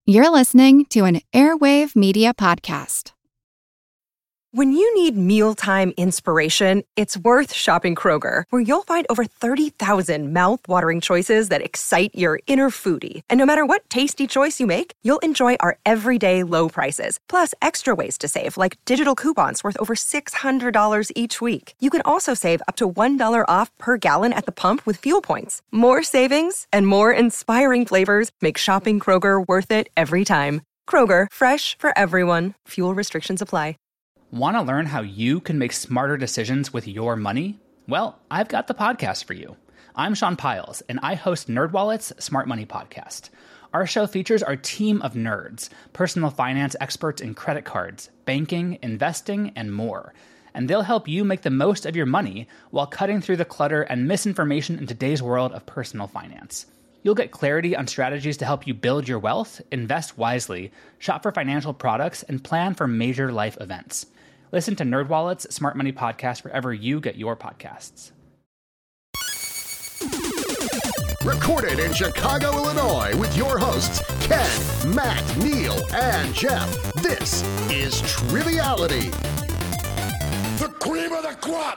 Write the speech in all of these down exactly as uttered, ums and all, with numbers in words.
You're listening to an Airwave Media Podcast. When you need mealtime inspiration, it's worth shopping Kroger, where you'll find over thirty thousand mouth-watering choices that excite your inner foodie. And no matter what tasty choice you make, you'll enjoy our everyday low prices, plus extra ways to save, like digital coupons worth over six hundred dollars each week. You can also save up to one dollar off per gallon at the pump with fuel points. More savings and more inspiring flavors make shopping Kroger worth it every time. Kroger, fresh for everyone. Fuel restrictions apply. Want to learn how you can make smarter decisions with your money? Well, I've got the podcast for you. I'm Sean Piles, and I host NerdWallet's Smart Money Podcast. Our show features our team of nerds, personal finance experts in credit cards, banking, investing, and more. And they'll help you make the most of your money while cutting through the clutter and misinformation in today's world of personal finance. You'll get clarity on strategies to help you build your wealth, invest wisely, shop for financial products, and plan for major life events. Listen to NerdWallet's Smart Money Podcast wherever you get your podcasts. Recorded in Chicago, Illinois, with your hosts, Ken, Matt, Neil, and Jeff. This is Triviality. The cream of the crop!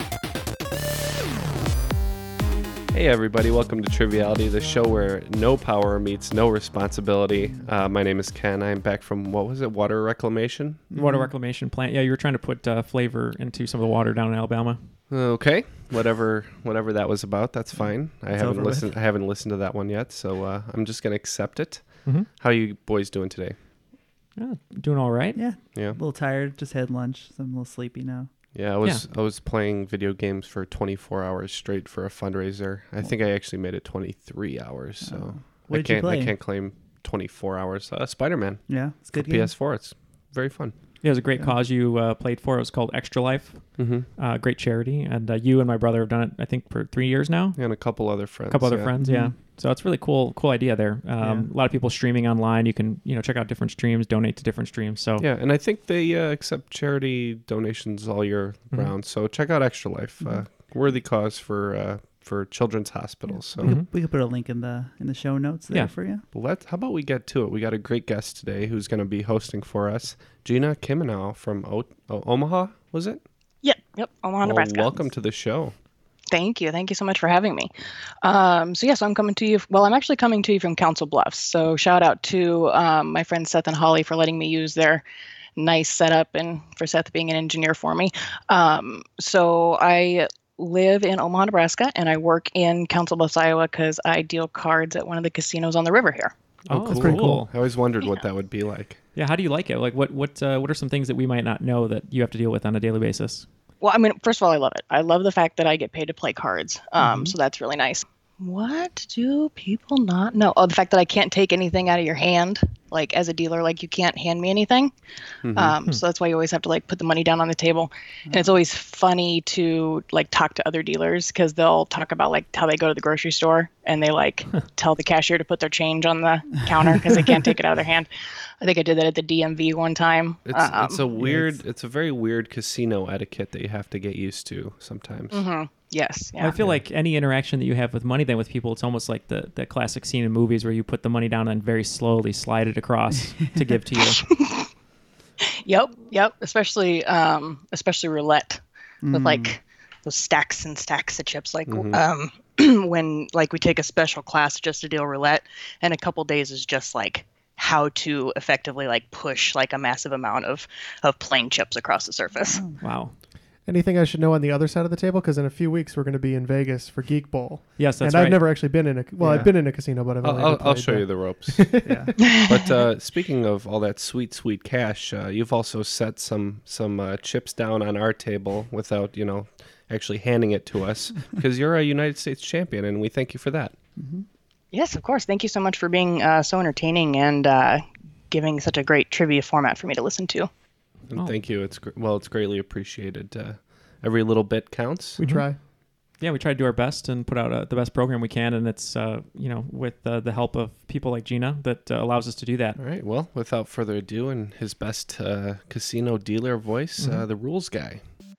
Hey everybody, welcome to Triviality, the show where no power meets no responsibility. Uh, my name is Ken. I'm back from, what was it, water reclamation? Water reclamation plant. Yeah, you were trying to put uh, flavor into some of the water down in Alabama. Okay, whatever whatever that was about, that's fine. I It's haven't over listened with. I haven't listened to that one yet, so uh, I'm just going to accept it. Mm-hmm. How are you boys doing today? Yeah, doing all right. Yeah. Yeah. A little tired. Just had lunch. So I'm a little sleepy now. Yeah, I was I was playing video games for twenty-four hours straight for a fundraiser. I think I actually made it twenty-three hours, so Oh. What I did you can't play? I can't claim twenty-four hours. Uh, Spider-Man. Yeah, it's a good P game. S four. It's very fun. Yeah, it was a great Yeah. cause you uh, played for. It was called Extra Life. Mm-hmm. Uh, great charity. And uh, you and my brother have done it, I think, for three years now. And a couple other friends. A couple other yeah. friends, yeah. Mhm. So it's really cool, cool idea there. Um, Yeah. A lot of people streaming online. You can, you know, check out different streams, donate to different streams. So Yeah, and I think they uh, accept charity donations all year Mhm. round. So check out Extra Life. Uh, worthy cause for uh, for children's hospitals. So We, could, we could put a link in the in the show notes there Yeah. for you. let how about we get to it? We got a great guest today who's going to be hosting for us, Gina Kimenow from o- o- Omaha. Was it? Yep, yep. Omaha, Well, Nebraska. welcome to the show. Thank you. Thank you so much for having me. Um, so, yes, I'm coming to you. Well, I'm actually coming to you from Council Bluffs. So, shout out to um, my friends Seth and Holly for letting me use their nice setup and for Seth being an engineer for me. Um, so, I live in Omaha, Nebraska, and I work in Council Bluffs, Iowa, because I deal cards at one of the casinos on the river here. oh, that's pretty cool. I always wondered what Yeah. that would be like. Yeah, how do you like it? Like, what what uh, what are some things that we might not know that you have to deal with on a daily basis? Well, I mean, first of all, I love it. I love the fact that I get paid to play cards. Um, Mhm. So that's really nice. What do people not know? Oh, the fact that I can't take anything out of your hand, like as a dealer, like you can't hand me anything. Mhm. Um, so that's why you always have to like put the money down on the table. And it's always funny to like talk to other dealers because they'll talk about like how they go to the grocery store and they like tell the cashier to put their change on the counter because they can't take it out of their hand. I think I did that at the D M V one time. It's Um, it's a weird it's a very weird casino etiquette that you have to get used to sometimes. mhm. Yes. Yeah. I feel like any interaction that you have with money then with people, it's almost like the, the classic scene in movies where you put the money down and very slowly slide it across to give to you. Yep, yep. Especially, um, especially roulette Mm. with like those stacks and stacks of chips. Like, Mhm. um, when like we take a special class just to deal roulette, and a couple days is just like how to effectively like push like a massive amount of of plain chips across the surface. Wow. Anything I should know on the other side of the table? Because in a few weeks we're going to be in Vegas for Geek Bowl. Yes, that's and right. I've never actually been in a well, Yeah. I've been in a casino, but I've I'll, only I'll, ever I'll played show there. you the ropes. Yeah. But uh, speaking of all that sweet, sweet cash, uh, you've also set some some uh, chips down on our table without, you know, actually handing it to us because you're a United States champion, and we thank you for that. Yes, of course. Thank you so much for being uh, so entertaining and uh, giving such a great trivia format for me to listen to. And Oh. thank you. It's gr- well, it's greatly appreciated. Uh, every little bit counts. We try. Yeah, we try to do our best and put out uh, the best program we can, and it's uh, you know with uh, the help of people like Gina that uh, allows us to do that. All right. Well, without further ado, and his best uh, casino dealer voice, uh, the rules guy.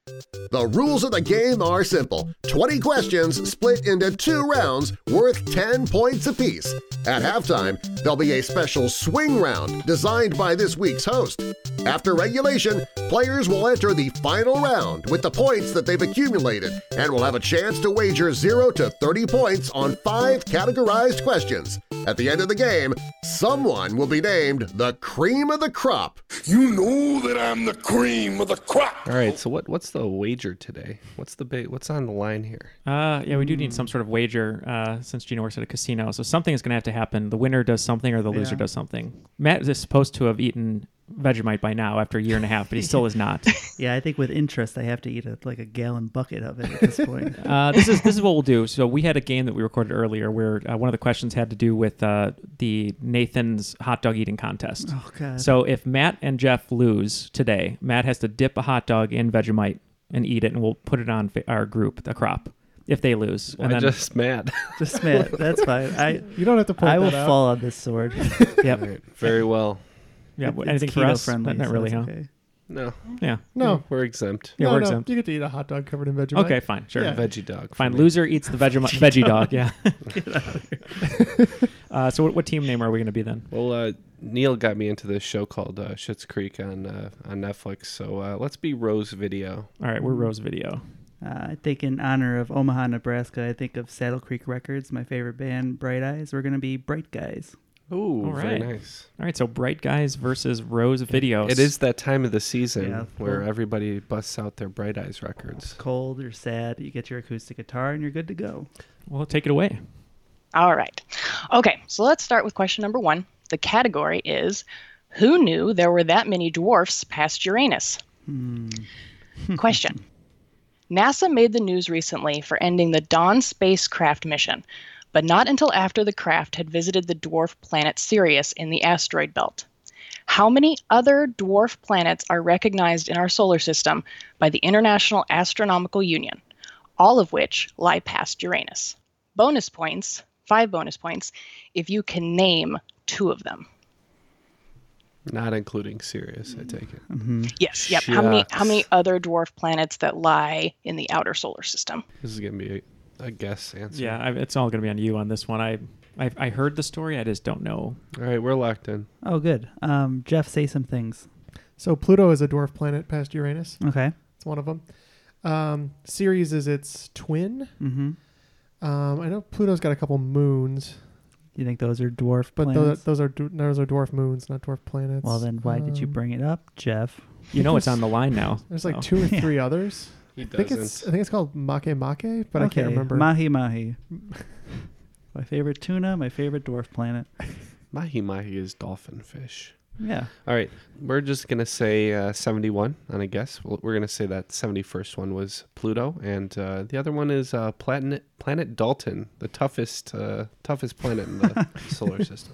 The rules of the game are simple. twenty questions split into two rounds worth ten points apiece. At halftime, there'll be a special swing round designed by this week's host. After regulation, players will enter the final round with the points that they've accumulated and will have a chance to wager zero to thirty points on five categorized questions. At the end of the game, someone will be named the cream of the crop. You know that I'm the cream of the crop. All right, so what what's the wager today? What's the ba- what's on the line here? Uh, yeah, we do need some sort of wager uh, since Gino works at a casino. So something is going to have to happen. The winner does something or the loser Yeah. does something. Matt is supposed to have eaten Vegemite by now after a year and a half, but he still is not. Yeah, I think with interest, I have to eat a, like a gallon bucket of it at this point. Uh, this is this is what we'll do. So we had a game that we recorded earlier where uh, one of the questions had to do with uh, the Nathan's hot dog eating contest. Oh, God. So if Matt and Jeff lose today, Matt has to dip a hot dog in Vegemite and eat it, and we'll put it on fa- our group, the crop, if they lose. Why And then, just Matt? Just Matt, that's fine. I You don't have to point I will that out. fall on this sword. yep. All right, very well. Yeah, It's anything for keto us? friendly, Not so really, huh? that's okay. No, Yeah. No. we're exempt. Yeah, no, we're no, exempt. You get to eat a hot dog covered in Vegemite. Okay, fine, sure. Yeah. Veggie dog. for Fine. me. Loser eats the veggie veggie dog. Yeah. uh, so what, what team name are we going to be then? Well, uh, Neil got me into this show called uh, Schitt's Creek on uh, on Netflix, so uh, let's be Rose Video. All right, we're Rose Video. Uh, I think in honor of Omaha, Nebraska, I think of Saddle Creek Records, my favorite band, Bright Eyes. We're going to be Bright Guys. Ooh, All very right. nice. All right, so Bright Guys versus Rose Videos. It is that time of the season Yeah. where everybody busts out their Bright Eyes records. Cold or sad, you get your acoustic guitar and you're good to go. Well, take it away. All right. Okay, so let's start with question number one. The category is, who knew there were that many dwarfs past Uranus? Question. NASA made the news recently for ending the Dawn spacecraft mission, but not until after the craft had visited the dwarf planet Sirius in the asteroid belt. How many other dwarf planets are recognized in our solar system by the International Astronomical Union, all of which lie past Uranus? Bonus points, five bonus points, if you can name two of them. Not including Sirius, I take it. Yes, yep. How many how many Shucks. other dwarf planets that lie in the outer solar system? This is going to be a, a guess answer. Yeah, I, it's all going to be on you on this one. I, I I heard the story. I just don't know. All right, we're locked in. Oh, good. Um, Jeff, say some things. So Pluto is a dwarf planet past Uranus. Okay. It's one of them. Um, Ceres is its twin. Mm-hmm. Um, I know Pluto's got a couple moons, You think those are dwarf but planets? those, those are du- those are dwarf moons, not dwarf planets. Well, then why did you Um, bring it up, Jeff? You know it's on the line now. There's like Oh. two or three others. He I think it's doesn't. I think it's called Make Make, but I Okay, can't remember. Mahi Mahi. My favorite tuna, my favorite dwarf planet. Mahi Mahi is dolphin fish. Yeah. All right, we're just going to say uh, seventy-one on a guess. We'll, we're going to say that seventy-first one was Pluto, and uh, the other one is uh, planet, planet Dalton, the toughest uh, toughest planet in the solar system.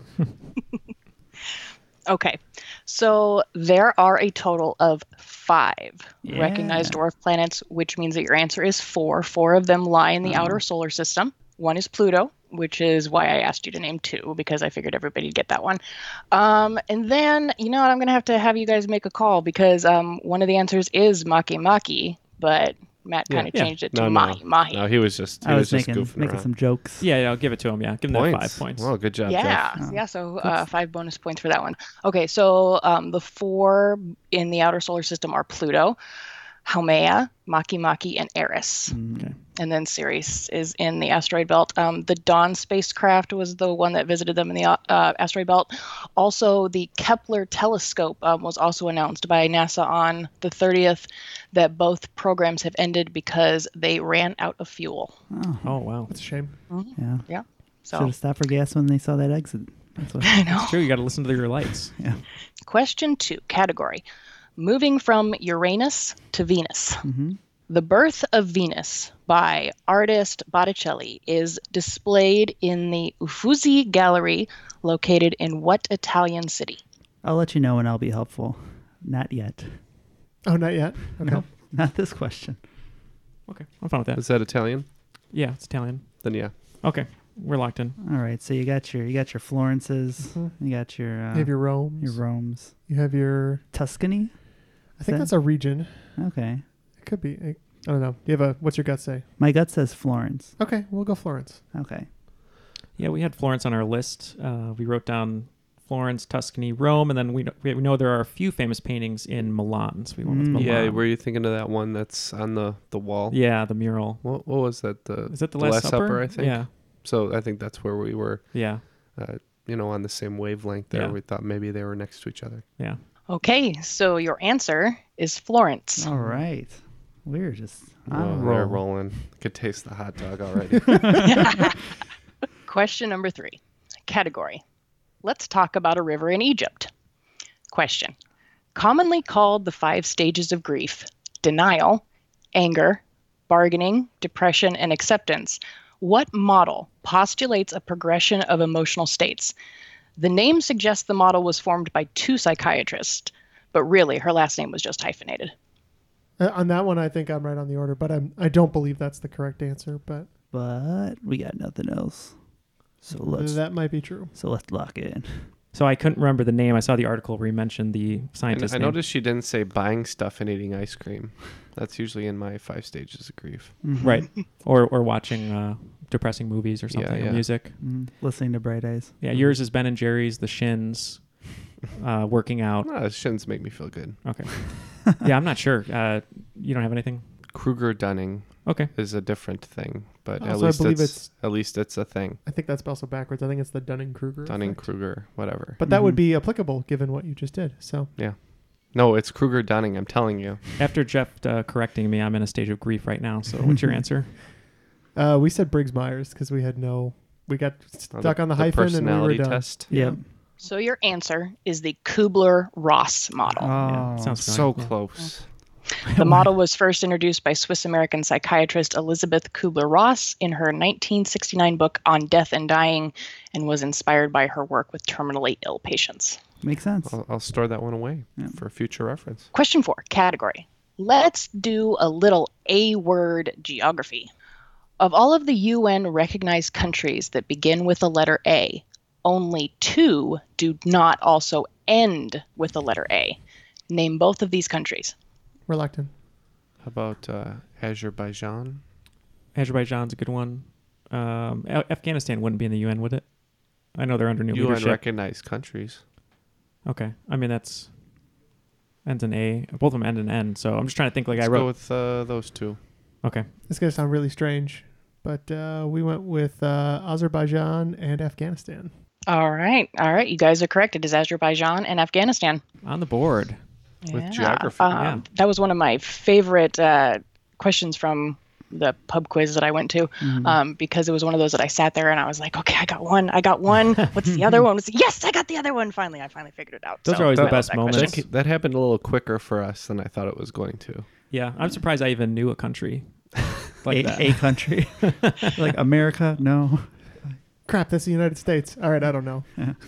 Okay, so there are a total of five Yeah. recognized dwarf planets, which means that your answer is four. Four of them lie in the Oh. outer solar system. One is Pluto, which is why I asked you to name two, because I figured everybody'd get that one. Um, and then, you know what, I'm going to have to have you guys make a call, because um, one of the answers is Make Maki, but Matt kind of Yeah. changed it to No, no. Mahi Mahi. No, he was just he I was, was, just making goofing making around. some jokes. Yeah, yeah, I'll give it to him. Yeah, give him the five points. Well, good job, Yeah, Jeff. yeah. So uh, five bonus points for that one. Okay, so um, the four in the outer solar system are Pluto, Haumea, Maki Maki, and Eris. Okay. And then Ceres is in the asteroid belt. Um, the Dawn spacecraft was the one that visited them in the uh, asteroid belt. Also, the Kepler telescope um, was also announced by NASA on the thirtieth that both programs have ended because they ran out of fuel. Oh, Oh wow, That's a shame. yeah. Yeah. Should So have stopped for gas when they saw that exit. That's what. I know. it's true. You got to listen to your lights. Yeah. Question two, category. Moving from Uranus to Venus. Mm-hmm. The Birth of Venus by artist Botticelli is displayed in the Uffizi Gallery located in what Italian city? I'll let you know when I'll be helpful. Not yet. Oh, not yet. Okay. No, not this question. Okay, I'm fine with that. Is that Italian? Yeah, it's Italian. Then yeah. Okay, we're locked in. All right. So you got your you got your Florences. Mhm. You got your uh, You have your Rome's. your Romes. You have your. Tuscany. I think that- that's a region. Okay. Could be. I don't know. Do you have a, what's your gut say? My gut says Florence. Okay, we'll go Florence. Okay. Yeah, we had Florence on our list. Uh, we wrote down Florence, Tuscany, Rome, and then we we know there are a few famous paintings in Milan. So we went with Milan. Yeah, were you thinking of that one that's on the, the wall? Yeah, the mural. What, what was that? The, Is that the Last Supper? I think. Yeah. So I think that's where we were. Yeah. Uh, you know, on the same wavelength there. Yeah. We thought maybe they were next to each other. Yeah. Okay, so your answer is Florence. All right. We're just on Oh, a they're roll. rolling. I could taste the hot dog already. Question number three. Category. Let's talk about a river in Egypt. Question. Commonly called the five stages of grief: denial, anger, bargaining, depression, and acceptance. What model postulates a progression of emotional states? The name suggests the model was formed by two psychiatrists, but really her last name was just hyphenated. Uh, on that one, I think I'm right on the order, but I'm, I don't believe that's the correct answer, but But we got nothing else. So let's that might be true. so let's lock it in. So I couldn't remember the name. I saw the article where he mentioned the And scientist I name. noticed she didn't say buying stuff and eating ice cream. That's usually in my five stages of grief. Mm-hmm. Right. Or or watching uh, depressing movies or something, Yeah, or yeah. music. Mm, listening to Bright Eyes. Yeah, yours is Ben and Jerry's, The Shins, uh, working out. No, it shouldn't make me feel good. Okay. Yeah, I'm not sure. Uh, you don't have anything? Kruger Dunning Okay. is a different thing, but at Also, I least believe it's, it's- at least it's a thing. I think that's also backwards. I think it's the Dunning-Kruger Dunning effect. Kruger, whatever. But that would Mhm. be applicable given what you just did. So Yeah. No, it's Kruger Dunning. I'm telling you. After Jeff uh, correcting me, I'm in a stage of grief right now. So what's your answer? uh, we said Briggs-Myers because we had no, we got Oh, stuck on the, hyphen and we were personality done. test. Yep. So your answer is the Kubler-Ross model. Oh, Yeah, sounds So familiar. Yeah. close. The model was first introduced by Swiss-American psychiatrist Elizabeth Kubler-Ross in her nineteen sixty-nine book On Death and Dying, and was inspired by her work with terminally ill patients. makes sense. I'll, I'll store that one away Yeah. for future reference. Question four, category. Let's do a little A-word geography. Of all of the U N recognized countries that begin with the letter A, only two do not also end with the letter A. Name both of these countries. Reluctant. How about uh, Azerbaijan? Azerbaijan's a good one. Um, A- Afghanistan wouldn't be in the U N, would it? I know they're under new U N leadership. recognized countries. Okay. I mean, that's ends in A. Both of them end in N. So I'm just trying to think like Let's I wrote. go with uh, those two. Okay. It's going to sound really strange, but uh, we went with uh, Azerbaijan and Afghanistan. All right. All right. You guys are correct. It is Azerbaijan and Afghanistan. On the board. With geography, Um, yeah. That was one of my favorite uh, questions from the pub quiz that I went to, Mhm. um, because it was one of those that I sat there and I was like, okay, I got one. I got one. What's the other one? Yes, I got the other one. Finally, I finally figured it out. Those So are always I the love best that moments. question. That, that happened a little quicker for us than I thought it was going to. Yeah. I'm surprised I even knew a country like a, that. a country. Like America? No. Crap, that's the United States. All right, I don't know.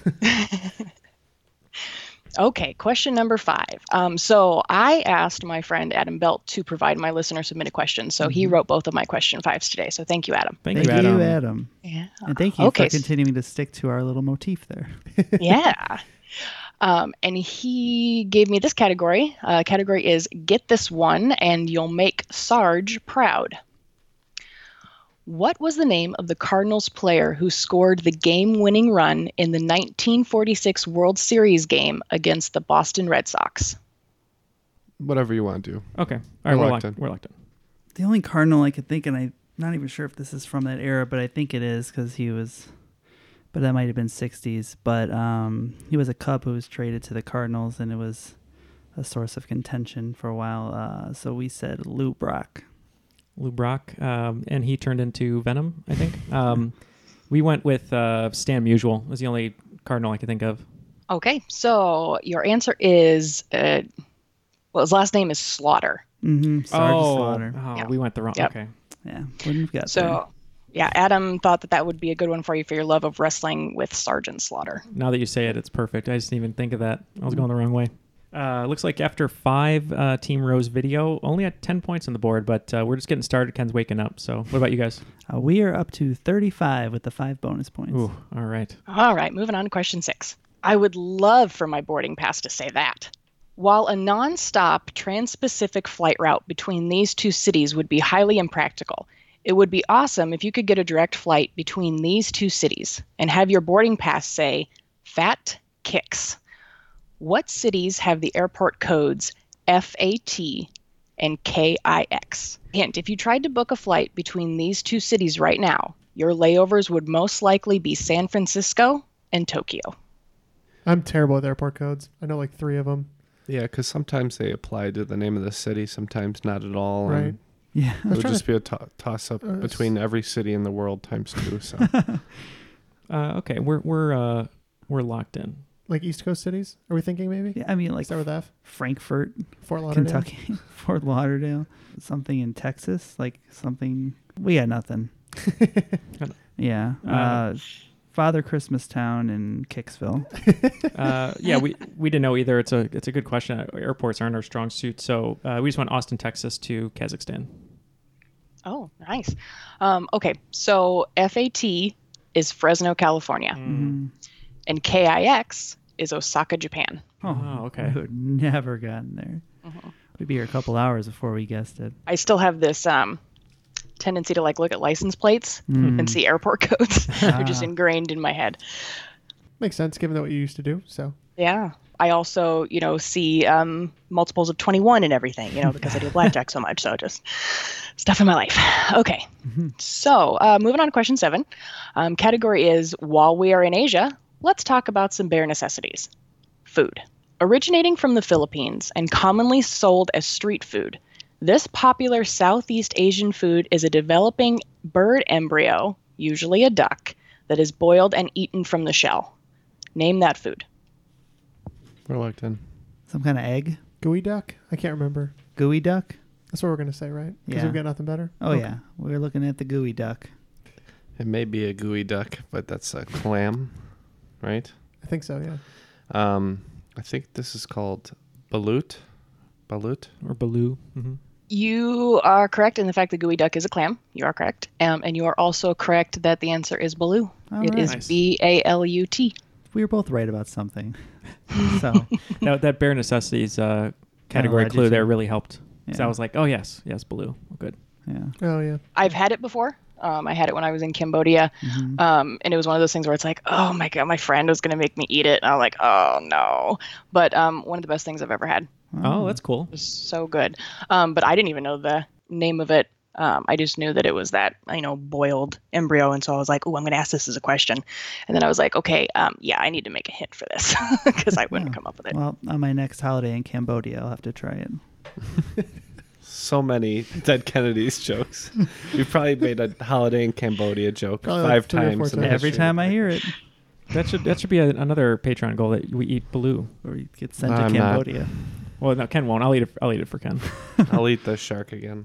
Okay, question number five. Um, so I asked my friend Adam Belt to provide my listener submitted questions. So he wrote both of my question fives today. So thank you, Adam. Thank, Thank you, Adam. you, Adam. Yeah. And thank you Okay, for continuing to stick to our little motif there. yeah. Um, and he gave me this category. Uh, category is Get This One and You'll Make Sarge Proud. What was the name of the Cardinals player who scored the game-winning run in the nineteen forty-six World Series game against the Boston Red Sox? Whatever you want to do. Okay. All right. We're locked locked. in. We're locked in. The only Cardinal I could think, and I'm not even sure if this is from that era, but I think it is because he was, but that might have been sixties. But um, he was a Cub who was traded to the Cardinals, and it was a source of contention for a while. Uh, so we said Lou Brock. Lou Brock, um, and he turned into Venom, I think. Um, we went with uh, Stan Musial. Was the only Cardinal I could think of. Okay, so your answer is, uh, well, his last name is Slaughter. Mm-hmm. Sarge oh, Slaughter. oh Yeah. we went the wrong. Yep. Okay. Yeah, wouldn't have got So, there. yeah, Adam thought that that would be a good one for you for your love of wrestling with Sergeant Slaughter. Now that you say it, it's perfect. I just didn't even think of that. I was going the wrong way. Uh, looks like after five uh, Team Rose video, only at ten points on the board, but uh, we're just getting started. Ken's waking up. So what about you guys? Uh, we are up to thirty-five with the five bonus points. Ooh, all right. All right, moving on to question six. I would love for my boarding pass to say that. While a non-stop trans-Pacific flight route between these two cities would be highly impractical, it would be awesome if you could get a direct flight between these two cities and have your boarding pass say, Fat Kicks. What cities have the airport codes F A T and K I X? Hint, if you tried to book a flight between these two cities right now, your layovers would most likely be San Francisco and Tokyo. I'm terrible with airport codes. I know like three of them. Yeah, because sometimes they apply to the name of the city, sometimes not at all. Right. And Yeah. it would trying just to- be a to- toss-up Uh, between every city in the world times two. So Uh, okay, we're we're uh, we're locked in. Like East Coast cities? Are we thinking maybe? Yeah, I mean, like Start with F. Frankfurt, Fort Lauderdale. Kentucky, Fort Lauderdale, something in Texas, like something. We got nothing. Yeah. Uh, Uh, Father Christmas Town in Kicksville. Uh, yeah, we we didn't know either. It's a it's a good question. Airports aren't our strong suit, so uh, we just went Austin, Texas to Kazakhstan. Oh, nice. Um, okay, so F A T is Fresno, California, Mhm. and K I X is Osaka, Japan. Oh, okay. We would never gotten there. We'd be here a couple hours before we guessed it. I still have this um, tendency to like look at license plates Mm. and see airport codes. They're just Ah. ingrained in my head. Makes sense given that what you used to do. So Yeah. I also, you know, see um, multiples of twenty-one and everything, you know, because I do blackjack so much. So just stuff in my life. Okay. So uh, moving on to question seven. Um, category is, while we are in Asia, let's talk about some bare necessities. Food. Originating from the Philippines and commonly sold as street food, this popular Southeast Asian food is a developing bird embryo, usually a duck, that is boiled and eaten from the shell. Name that food. we're locked in. Some kind of egg? gooey duck? I can't remember. Gooey duck? That's what we're going to say, right? Because Yeah. we've got nothing better? Oh, Okay. yeah. We're looking at the gooey duck. It may be a gooey duck, but that's a clam, right? I think so, yeah. Um, I think this is called balut. Balut? Or Baloo. Mm-hmm. You are correct in the fact that gooey duck is a clam. You are correct. Um, and you are also correct that the answer is Baloo. All It right. is Nice. B A L U T. We were both right about something. So, that that bare necessities uh, category led you clue to- there really helped. So Yeah. I was like, oh yes, yes, Baloo. Oh, good. yeah. Oh, yeah. I've had it before. Um, I had it when I was in Cambodia. Mhm. Um, and it was one of those things where it's like, oh my God, my friend was going to make me eat it. And I'm like, oh no. But um, one of the best things I've ever had. Oh, that's cool. It was so good. Um, but I didn't even know the name of it. Um, I just knew that it was that, you know, boiled embryo. And so I was like, oh, I'm going to ask this as a question. And then I was like, okay, um, yeah, I need to make a hint for this because I wouldn't Yeah. come up with it. Well, on my next holiday in Cambodia, I'll have to try it. So many Dead Kennedys jokes. We've probably made a holiday in Cambodia joke Probably like five three or four times. in times. Every history. time I hear it, That should that should be a, another Patreon goal that we eat Baloo. or you get sent I'm to not. Cambodia. Well, no, Ken won't. I'll eat it. I'll eat it for Ken. I'll eat the shark again.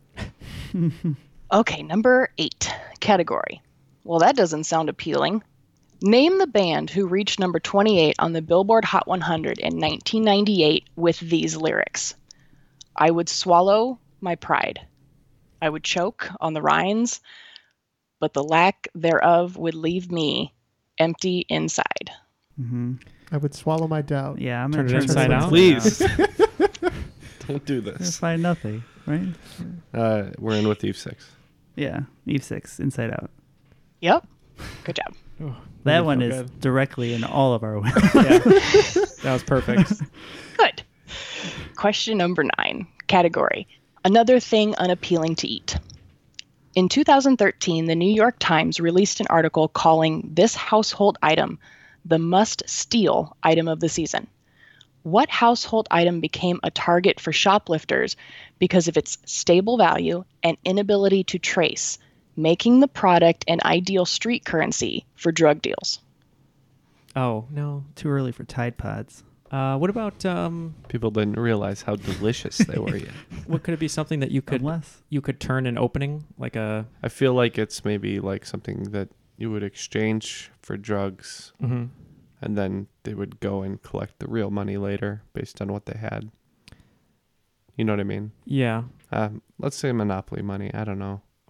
Okay, number eight category. Well, that doesn't sound appealing. Name the band who reached number twenty-eight on the Billboard Hot one hundred in nineteen ninety-eight with these lyrics. I would swallow my pride. I would choke on the rinds, but the lack thereof would leave me empty inside. Mm-hmm. I would swallow my doubt. Yeah, I'm Turn gonna it turn inside this out? Please. now. Don't do Gonna this. find nothing, right? Uh, we're in with Eve six. Yeah, Eve six, Inside Out. Yep. Good job. Oh, That really one felt is good. directly in all of our wins. Yeah, that was perfect. Good. Question number nine. Category. Another thing unappealing to eat. In two thousand thirteen, the New York Times released an article calling this household item the must-steal item of the season. What household item became a target for shoplifters because of its stable value and inability to trace, making the product an ideal street currency for drug deals? Oh no. Too early for Tide Pods. Uh, what about um? People didn't realize how delicious they were yet. What could it be? Something that you could Unless you could turn an opening like a. I feel like it's maybe like something that you would exchange for drugs, Mm-hmm. and then they would go and collect the real money later based on what they had. You know what I mean? Yeah. Um, let's say Monopoly money. I don't know. Okay.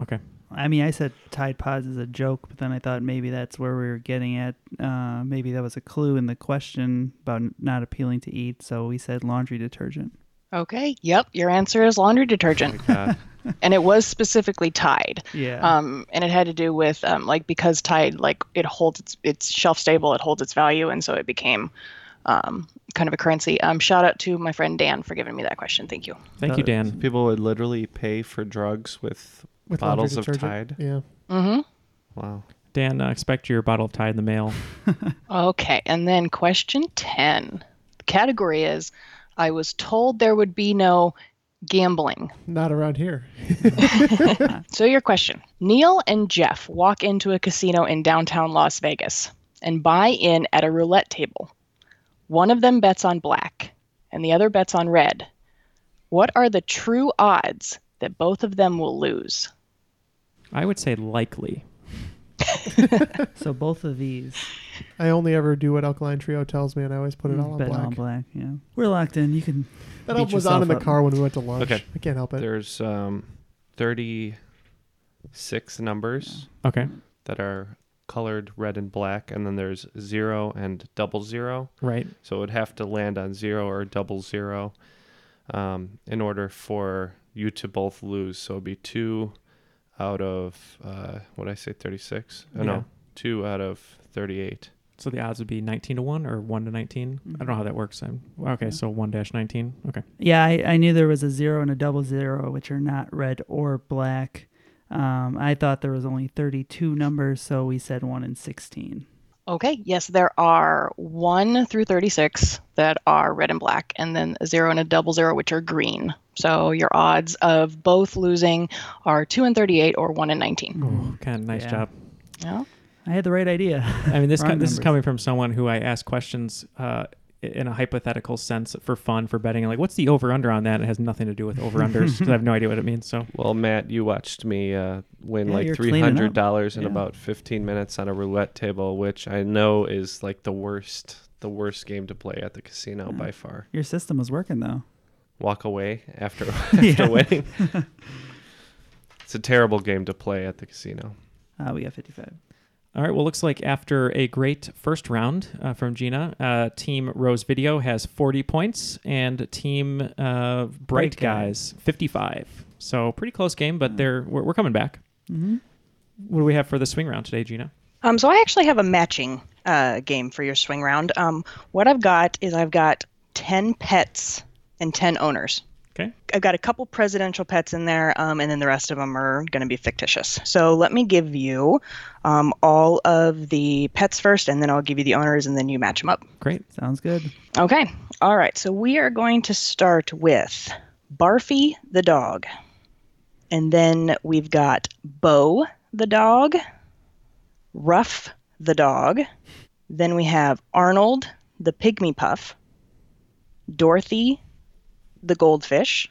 I mean, I said Tide Pods as a joke, but then I thought maybe that's where we were getting at. Uh, maybe that was a clue in the question about not appealing to eat. So we said laundry detergent. Okay. Yep. Your answer is laundry detergent. Oh my God. And it was specifically Tide. Yeah. Um, and it had to do with um, like because Tide, like it holds its, it's shelf stable, it holds its value, and so it became um, kind of a currency. Um, shout out to my friend Dan for giving me that question. Thank you. Thank you, Dan. People would literally pay for drugs with, With bottles laundry of detergent. Tide. Yeah. Mm-hmm. Wow. Dan, uh, expect your bottle of Tide in the mail. Okay. And then question ten. The category is, I was told there would be no gambling. Not around here. So your question. Neil and Jeff walk into a casino in downtown Las Vegas and buy in at a roulette table. One of them bets on black and the other bets on red. What are the true odds that both of them will lose? I would say likely. So both of these. I only ever do what Alkaline Trio tells me, and I always put it all on Bet black. on black, yeah. We're locked in. You can. That beat was on in the yourself up. car when we went to lunch. Okay. I can't help it. There's um, thirty-six numbers Okay. that are colored red and black, and then there's zero and double zero. Right. So it would have to land on zero or double zero um, in order for you to both lose. So it'd be two out of, uh, what did I say, thirty-six? Oh, Yeah. no, two out of thirty-eight. So the odds would be nineteen to one or one to nineteen? I don't know how that works. I'm, okay, so one dash nineteen. Okay. Yeah, I, I knew there was a zero and a double zero, which are not red or black. Um, I thought there was only thirty-two numbers, so we said one and sixteen. Okay. Yes, there are one through thirty-six that are red and black, and then a zero and a double zero, which are green. So your odds of both losing are two and thirty-eight or one and nineteen. Oh, Ken, nice Yeah. job. Yeah. I had the right idea. I mean, this Wrong com- this is numbers. coming from someone who I ask questions uh, in a hypothetical sense for fun, for betting. Like, what's the over-under on that? It has nothing to do with over-unders because I have no idea what it means. So, Well, Matt, you watched me uh, win Yeah, like you're three cleaning up. hundred dollars in Yeah. about fifteen minutes on a roulette table, which I know is like the worst, the worst game to play at the casino Yeah. by far. Your system was working, though. Walk away after after Yeah. winning. It's a terrible game to play at the casino. Uh, we got fifty-five. all right. Well, looks like after a great first round uh, from Gina, uh, Team Rose Video has forty points and Team uh, Bright, Bright Guys fifty-five. So pretty close game, but they're we're, we're coming back. Mm-hmm. What do we have for the swing round today, Gina? Um, so I actually have a matching uh, game for your swing round. Um, what I've got is I've got ten pets and ten owners. Okay. I've got a couple presidential pets in there, um, and then the rest of them are going to be fictitious. So let me give you um, all of the pets first, and then I'll give you the owners, and then you match them up. Great. Sounds good. Okay. All right. So we are going to start with Barfy the dog. And then we've got Bo the dog, Ruff the dog. Then we have Arnold the pygmy puff, Dorothy the goldfish,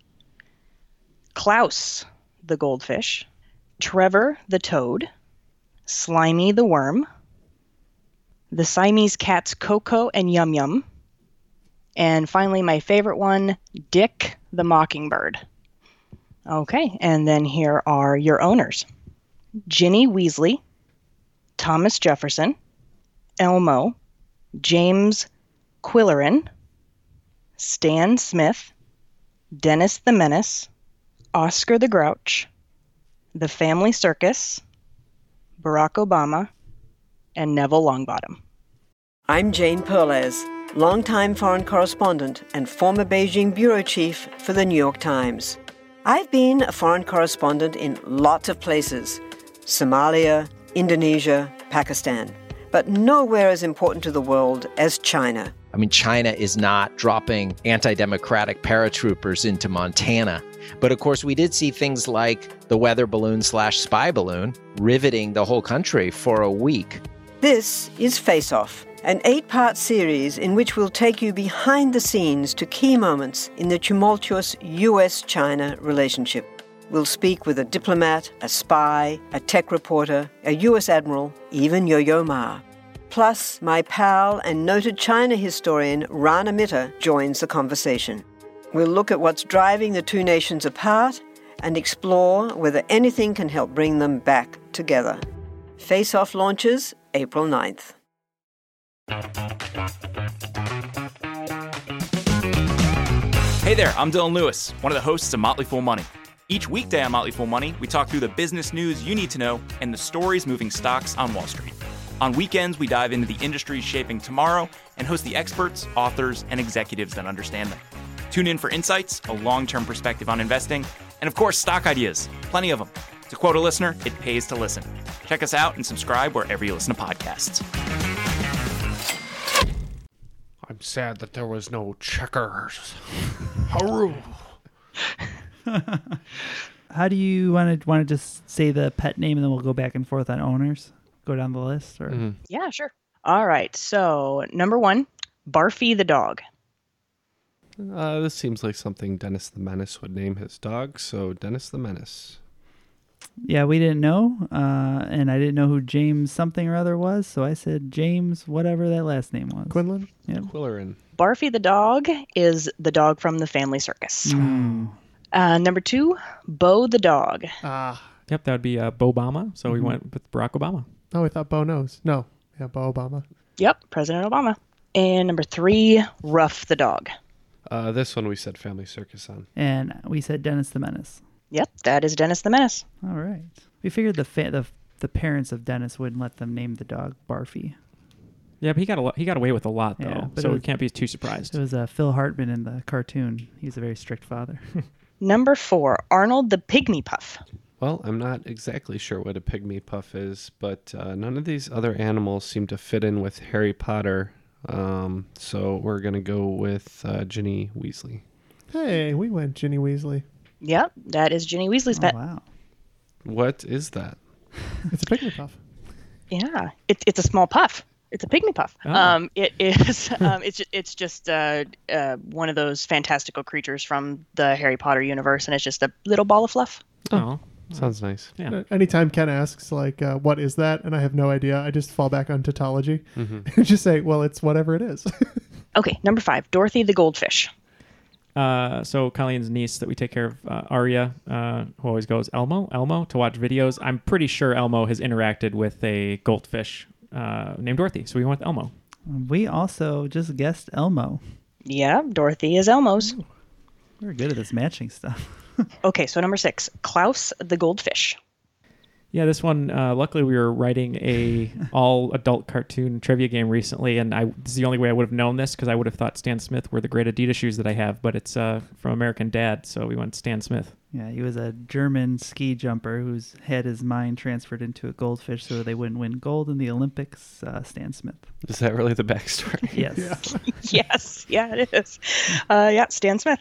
Klaus the goldfish, Trevor the toad, Slimy the worm, the Siamese cats Coco and Yum Yum, and finally my favorite one, Dick the mockingbird. Okay, and then here are your owners. Ginny Weasley, Thomas Jefferson, Elmo, James Quillerin, Stan Smith, Dennis the Menace, Oscar the Grouch, The Family Circus, Barack Obama, and Neville Longbottom. I'm Jane Perlez, longtime foreign correspondent and former Beijing bureau chief for the New York Times. I've been a foreign correspondent in lots of places: Somalia, Indonesia, Pakistan, but nowhere as important to the world as China. I mean, China is not dropping anti-democratic paratroopers into Montana. But of course, we did see things like the weather balloon slash spy balloon riveting the whole country for a week. This is Face Off, an eight-part series in which we'll take you behind the scenes to key moments in the tumultuous U S China relationship. We'll speak with a diplomat, a spy, a tech reporter, a U S admiral, even Yo-Yo Ma. Plus, my pal and noted China historian Rana Mitter joins the conversation. We'll look at what's driving the two nations apart and explore whether anything can help bring them back together. Face Off launches April ninth. Hey there, I'm Dylan Lewis, one of the hosts of Motley Fool Money. Each weekday on Motley Fool Money, we talk through the business news you need to know and the stories moving stocks on Wall Street. On weekends, we dive into the industries shaping tomorrow and host the experts, authors, and executives that understand them. Tune in for insights, a long-term perspective on investing, and of course, stock ideas. Plenty of them. To quote a listener, it pays to listen. Check us out and subscribe wherever you listen to podcasts. I'm sad that there was no checkers. Haru. How do you want to want to just say the pet name and then we'll go back and forth on owners? Go down the list, or Mm-hmm. Yeah, sure. All right. So number one, Barfy the dog. Uh, this seems like something Dennis the Menace would name his dog, so Dennis the Menace. yeah, we didn't know, uh, and I didn't know who James something or other was, so I said James whatever that last name was. Quinlan? Yep. Quillerin. Barfy the dog is the dog from the Family Circus. Mm. Uh, number two, Bo the dog. Ah. Yep, that would be uh, Bo Obama. So we Mhm. went with Barack Obama. Oh, I thought Bo knows. No. Yeah, Bo Obama. Yep, President Obama. And number three, Ruff the dog. Uh, this one we said Family Circus on. And we said Dennis the Menace. Yep, that is Dennis the Menace. All right. We figured the fa- the the parents of Dennis wouldn't let them name the dog Barfy. Yeah, but he got a lo- he got away with a lot though, Yeah, but so it we was- can't be too surprised. It was uh, Phil Hartman in the cartoon. He's a very strict father. Number four, Arnold the Pygmy Puff. Well, I'm not exactly sure what a pygmy puff is, but uh, none of these other animals seem to fit in with Harry Potter. Um, so we're going to go with uh, Ginny Weasley. Hey, we went Ginny Weasley. Yep, that is Ginny Weasley's Oh, pet. wow. What is that? It's a pygmy puff. Yeah, it, it's a small puff. It's a pygmy puff. Oh. Um, it is. Um, it's ju- it's just uh, uh, one of those fantastical creatures from the Harry Potter universe, and it's just a little ball of fluff. Oh, Sounds nice. yeah. Uh, Anytime Ken asks, like, uh, what is that? And I have no idea, I just fall back on tautology. Mm-hmm. and just say, well, it's whatever it is. Okay, number five, Dorothy the goldfish. Uh, so Colleen's niece that we take care of, uh, Aria, uh, who always goes Elmo, Elmo to watch videos. I'm pretty sure Elmo has interacted with a goldfish uh, named Dorothy, so we went with Elmo. We also just guessed Elmo. Yeah, Dorothy is Elmo's. We're good at this matching stuff. Okay, so number six, Klaus the goldfish. Yeah, this one. Uh, luckily, we were writing a all adult cartoon trivia game recently, and I this is the only way I would have known this because I would have thought Stan Smith were the great Adidas shoes that I have, but it's uh, from American Dad, so we went Stan Smith. Yeah, he was a German ski jumper who's had his mind transferred into a goldfish so they wouldn't win gold in the Olympics. Uh, Stan Smith. Is that really the backstory? Yes. Yeah. Yes, yeah, it is. Uh, yeah, Stan Smith.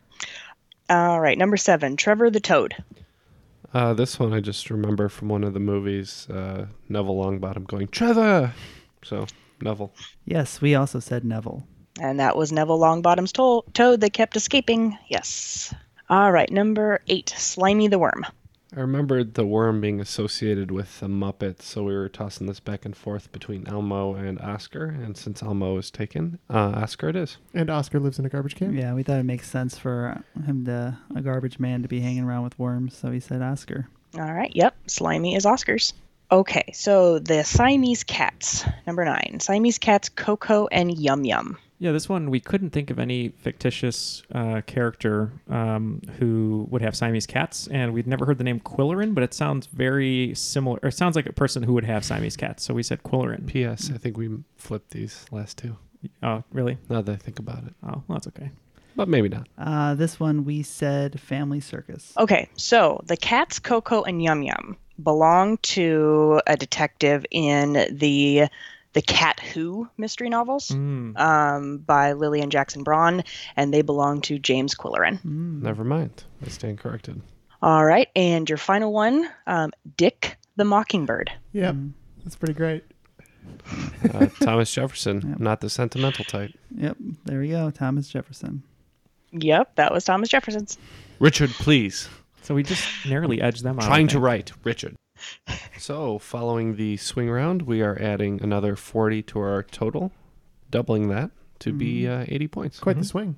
All right, number seven, Trevor the toad. Uh, this one I just remember from one of the movies, uh, Neville Longbottom going, Trevor! So, Neville. Yes, we also said Neville. And that was Neville Longbottom's to- toad that kept escaping. Yes. All right, number eight, Slimy the worm. I remembered the worm being associated with the Muppet, so we were tossing this back and forth between Elmo and Oscar, and since Elmo is taken, uh, Oscar it is. And Oscar lives in a garbage can. Yeah, we thought it makes sense for him to, a garbage man, to be hanging around with worms, so he said Oscar. All right, yep, Slimy is Oscar's. Okay, so the Siamese cats, number nine, Siamese cats, Coco and Yum Yum. Yeah, this one we couldn't think of any fictitious uh, character um, who would have Siamese cats, and we'd never heard the name Quillerin, but it sounds very similar. Or it sounds like a person who would have Siamese cats, so we said Quillerin. P S. I think we flipped these last two. Oh, really? Now that I think about it. Oh, well, that's okay. But maybe not. Uh, this one we said Family Circus. Okay, so the cats, Coco and Yum Yum, belong to a detective in the the Cat Who mystery novels Mm. um, by Lillian Jackson Braun, and they belong to James Quillerin. Mm. Never mind. I stand corrected. All right, and your final one, um, Dick the Mockingbird. Yep. Mm. That's pretty great. Uh, Thomas Jefferson, Yep. not the sentimental type. Yep, there we go, Thomas Jefferson. Yep, that was Thomas Jefferson's. Richard, please. So we just narrowly edged them out. I Trying to think. write, Richard. So, following the swing round, we are adding another forty to our total, doubling that to be uh, eighty points. Quite Mm-hmm. the swing.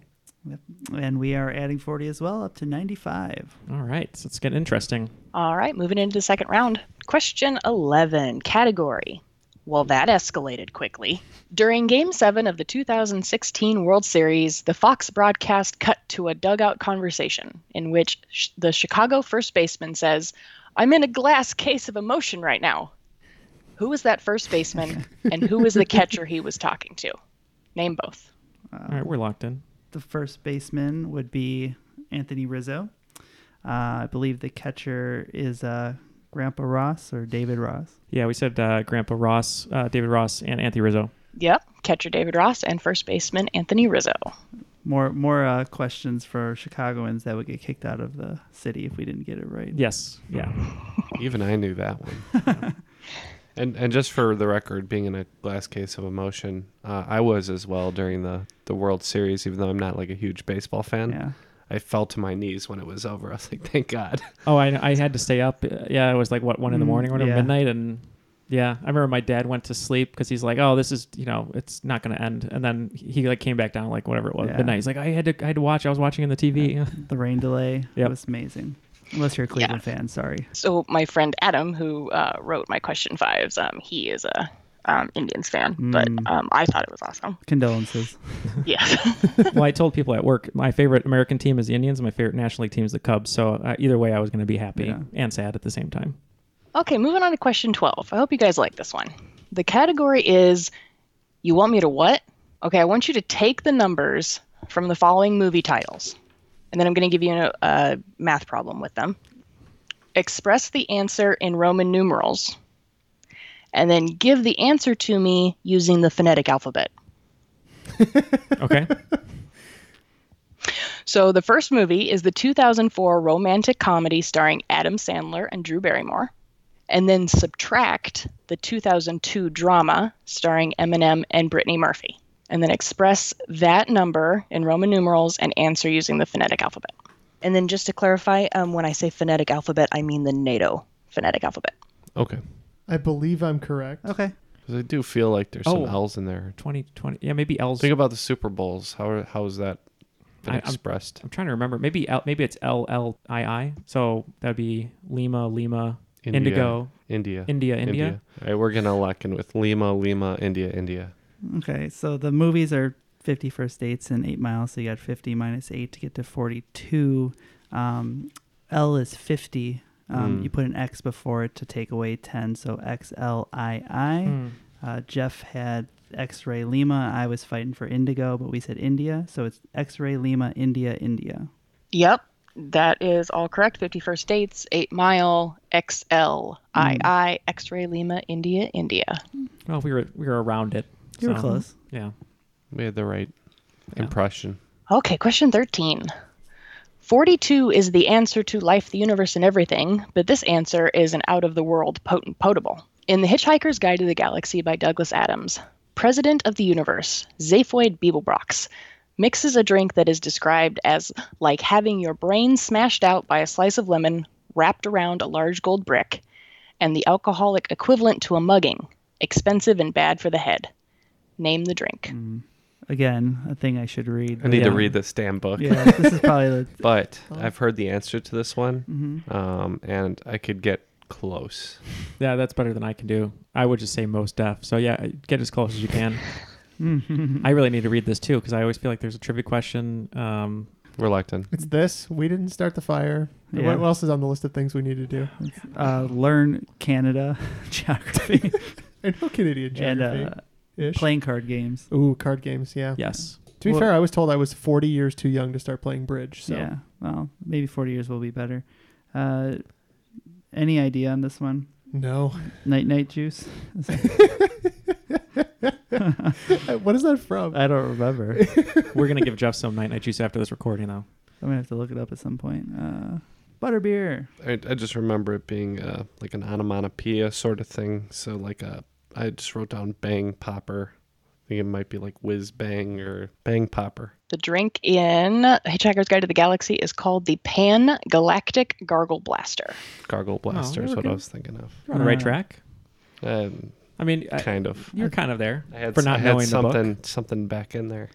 Yep. And we are adding forty as well, up to ninety-five. All right, so it's getting interesting. All right, moving into the second round. Question eleven, category. Well, that escalated quickly. During Game seven of the two thousand sixteen World Series, the Fox broadcast cut to a dugout conversation in which sh- the Chicago first baseman says, "I'm in a glass case of emotion right now." Who was that first baseman, and who was the catcher he was talking to? Name both. Um, All right, we're locked in. The first baseman would be Anthony Rizzo. Uh, I believe the catcher is uh, Grandpa Ross or David Ross. Yeah, we said uh, Grandpa Ross, uh, David Ross, and Anthony Rizzo. Yep, catcher David Ross and first baseman Anthony Rizzo. More more uh, questions for Chicagoans that would get kicked out of the city if we didn't get it right. Yes, yeah. Even I knew that one. and and just for the record, being in a glass case of emotion, uh, I was as well during the, the World Series, even though I'm not like a huge baseball fan. Yeah. I fell to my knees when it was over. I was like, thank God. Oh, I, I had to stay up. Yeah, it was like, what, one in the morning or whatever, yeah. midnight. And yeah, I remember my dad went to sleep because he's like, oh, this is, you know, it's not going to end. And then he like came back down like whatever it was, Yeah. midnight. He's like, I had to I had to watch. I was watching on the T V. Yeah. The rain delay Yep. was amazing. Unless you're a Cleveland Yeah. fan, sorry. So my friend Adam, who uh, wrote my question fives, um, he is a um, Indians fan, but Mm. um, I thought it was awesome. Condolences. Yes. Well, I told people at work, my favorite American team is the Indians, and my favorite National League team is the Cubs. So uh, either way, I was going to be happy Yeah. and sad at the same time. Okay, moving on to question twelve. I hope you guys like this one. The category is, you want me to what? Okay, I want you to take the numbers from the following movie titles, and then I'm going to give you a, a math problem with them. Express the answer in Roman numerals, and then give the answer to me using the phonetic alphabet. Okay. So the first movie is the two thousand four romantic comedy starring Adam Sandler and Drew Barrymore. And then subtract the two thousand two drama starring Eminem and Brittany Murphy. And then express that number in Roman numerals and answer using the phonetic alphabet. And then just to clarify, um, when I say phonetic alphabet, I mean the NATO phonetic alphabet. Okay. I believe I'm correct. Okay. Because I do feel like there's some Oh. L's in there. twenty twenty. Yeah, maybe L's. Think about the Super Bowls. How how is that been I- I'm- expressed? I'm trying to remember. Maybe L, maybe it's L L I I. So that would be Lima, Lima, India, Indigo, India. India, India. All right, we're going to lock in with Lima, Lima, India, India. Okay, so the movies are fifty First Dates and eight miles, so you got fifty minus eight to get to forty-two. Um, L is fifty. Um, Mm. You put an X before it to take away ten, so X L I I. Hmm. Uh, Jeff had X-Ray Lima. I was fighting for Indigo, but we said India, so it's X-Ray Lima, India, India. Yep, that is all correct. fifty First Dates, eight Mile, X L I I, X-Ray Lima, India, India. Well, we were we were around it. You were so, close. Yeah. We had the right impression. Okay, question thirteen. forty-two is the answer to life, the universe, and everything, but this answer is an out-of-the-world potent potable. In The Hitchhiker's Guide to the Galaxy by Douglas Adams, President of the Universe, Zaphod Beeblebrox, mixes a drink that is described as like having your brain smashed out by a slice of lemon wrapped around a large gold brick, and the alcoholic equivalent to a mugging, expensive and bad for the head. Name the drink. Mm. Again, a thing I should read. I need to Yeah. read this damn book. Yeah, this is probably the... But I've heard the answer to this one, Mhm. um, and I could get close. Yeah, that's better than I can do. I would just say most deaf. So yeah, get as close as you can. I really need to read this too because I always feel like there's a trivia question. Um, Reluctant. It's this. We didn't start the fire. And Yeah. What else is on the list of things we need to do? Uh, learn Canada geography. I know Canadian and geography. uh, Ish. playing card games. Ooh, card games, yeah. yes. To be Well- fair, I was told I was forty years too young to start playing bridge. So Yeah, well, maybe forty years will be better. Uh, any idea on this one? no. Night Night Juice? Is that- What is that from? I don't remember. We're gonna give Jeff some night night juice after this recording though. I'm gonna have to look it up at some point. Uh, butterbeer. I, I just remember it being uh, like an onomatopoeia sort of thing. So like a, I just wrote down bang popper. I think it might be like whiz bang or bang popper. The drink in Hitchhiker's Guide to the Galaxy is called the Pan Galactic Gargle Blaster. Gargle blaster is we're what I good. was thinking of. You're on the right Uh, track. Um, I mean, I, kind of. you're kind of there I had, for not I had knowing the book. something something back in there.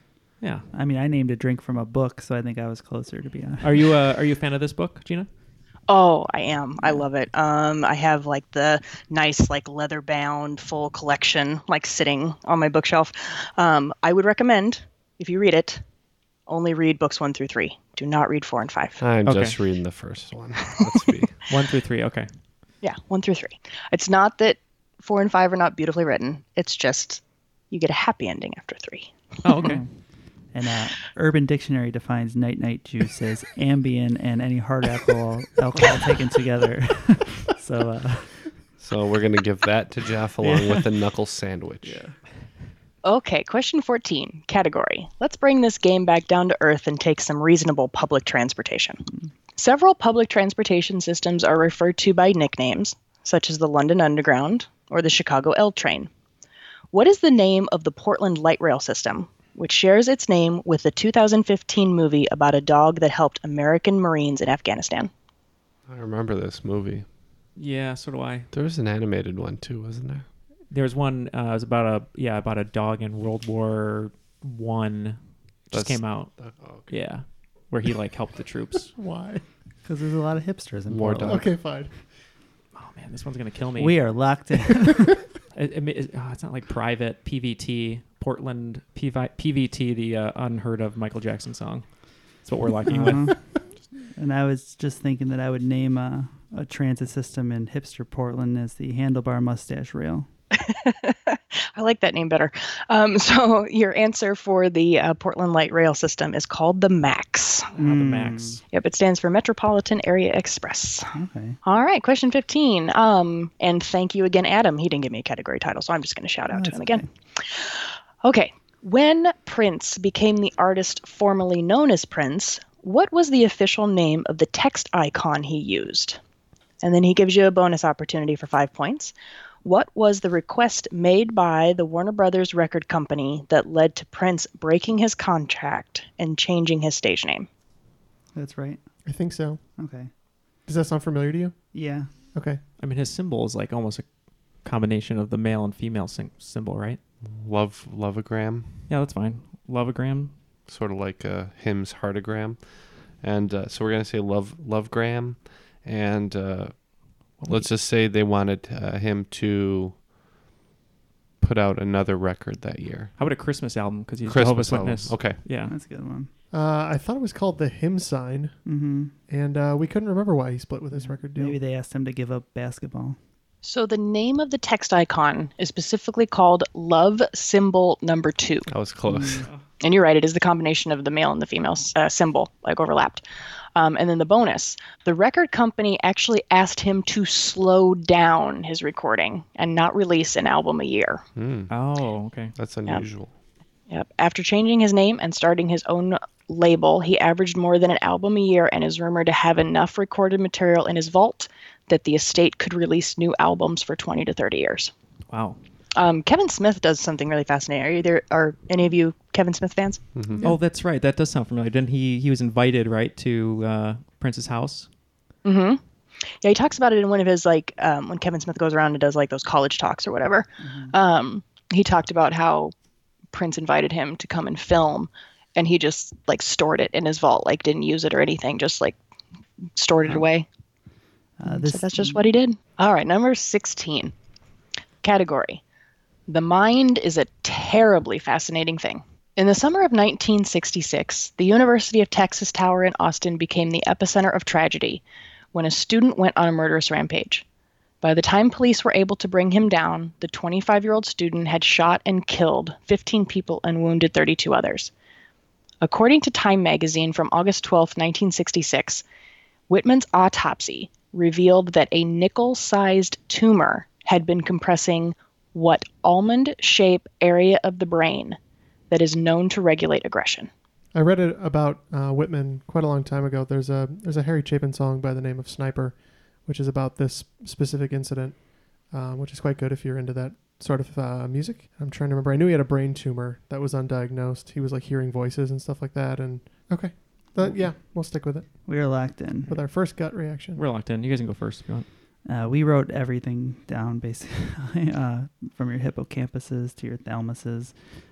Yeah. I mean, I named a drink from a book, so I think I was closer, to be honest. Are you uh, are you a fan of this book, Gina? Oh, I am. I love it. Um, I have like the nice, like leather bound full collection, like sitting on my bookshelf. Um, I would recommend, if you read it, only read books one through three. Do not read four and five. I'm Okay. just reading the first one. Let's be. One through three. Okay. Yeah, one through three. It's not that four and five are not beautifully written. It's just you get a happy ending after three. Oh, okay. And uh, Urban Dictionary defines night night juice as Ambien and any hard alcohol alcohol taken together. so, uh, So we're gonna give that to Jeff along with the knuckle sandwich. Yeah. Okay, question fourteen, category. Let's bring this game back down to earth and take some reasonable public transportation. Several public transportation systems are referred to by nicknames, such as the London Underground or the Chicago L train. What is the name of the Portland Light Rail system, which shares its name with the two thousand fifteen movie about a dog that helped American Marines in Afghanistan? I remember this movie. Yeah, so do I. There was an animated one too, wasn't there? There was one. Uh, it was about a yeah about a dog in World War One. Just That's- came out. oh, okay. Yeah, where he like helped the troops. Why? because there's a lot of hipsters in War Portland. dog. Okay, fine. Oh man, this one's gonna kill me. We are locked in. It, it, it, oh, it's not like private P V T Portland P V T, the uh, unheard of Michael Jackson song. That's what we're locking Uh-huh. with. And I was just thinking that I would name a, a transit system in hipster Portland as the Handlebar Mustache Rail. I like that name better. Um, so your answer for the uh, Portland Light Rail system is called the MAX. Oh, the Max. Yep, it stands for Metropolitan Area Express. Okay. All right, question fifteen. Um, and thank you again, Adam. He didn't give me a category title, so I'm just going to shout out Oh, to that's him again. Okay. When Prince became the artist formerly known as Prince, what was the official name of the text icon he used? And then he gives you a bonus opportunity for five points. What was the request made by the Warner Brothers record company that led to Prince breaking his contract and changing his stage name? That's right. I think so. Okay. Does that sound familiar to you? Yeah. Okay. I mean, his symbol is like almost a combination of the male and female sing- symbol, right? Love loveogram. Yeah, that's fine. Loveogram. Sort of like a hymns heartogram. And uh, so we're going to say love lovegram. And uh, let's just say they wanted uh, him to put out another record that year. How about a Christmas album? Because he's Christmas Jehovah's album. Witness. Okay. Yeah. That's a good one. Uh, I thought it was called the Hymn Sign, Mm-hmm. and uh, we couldn't remember why he split with this record deal. Maybe they asked him to give up basketball. So the name of the text icon is specifically called Love Symbol Number Two. That was close. And you're right, it is the combination of the male and the female uh, symbol, like overlapped. Um, and then the bonus, the record company actually asked him to slow down his recording and not release an album a year. Mm, Oh, okay. that's unusual. Yep. After changing his name and starting his own label, he averaged more than an album a year and is rumored to have enough recorded material in his vault that the estate could release new albums for twenty to thirty years. Wow. Um, Kevin Smith does something really fascinating. Are you there? Are any of you Kevin Smith fans? Mm-hmm. Oh, that's right. That does sound familiar. Didn't he? He was invited, right, to uh, Prince's house. Mm-hmm. Yeah, he talks about it in one of his, like, um, when Kevin Smith goes around and does, like, those college talks or whatever. Mm-hmm. Um, he talked about how Prince invited him to come and film, and he just, like, stored it in his vault, like, didn't use it or anything, just, like, stored it away. Uh, So this, that's just what he did. All right, number sixteen. Category. The mind is a terribly fascinating thing. In the summer of nineteen sixty-six, the University of Texas Tower in Austin became the epicenter of tragedy when a student went on a murderous rampage. By the time police were able to bring him down, the twenty-five-year-old student had shot and killed fifteen people and wounded thirty-two others. According to Time magazine from August twelfth, nineteen sixty-six, Whitman's autopsy revealed that a nickel-sized tumor had been compressing what almond-shaped area of the brain that is known to regulate aggression. I read it about uh, Whitman quite a long time ago. There's a there's a Harry Chapin song by the name of Sniper, which is about this specific incident, um, which is quite good if you're into that sort of uh, music. I'm trying to remember. I knew he had a brain tumor that was undiagnosed. He was like hearing voices and stuff like that. And okay, but, yeah, we'll stick with it. we're locked in. With our first gut reaction. We're locked in. You guys can go first if you want. Uh, we wrote everything down, basically, uh, from your hippocampuses to your thalamuses.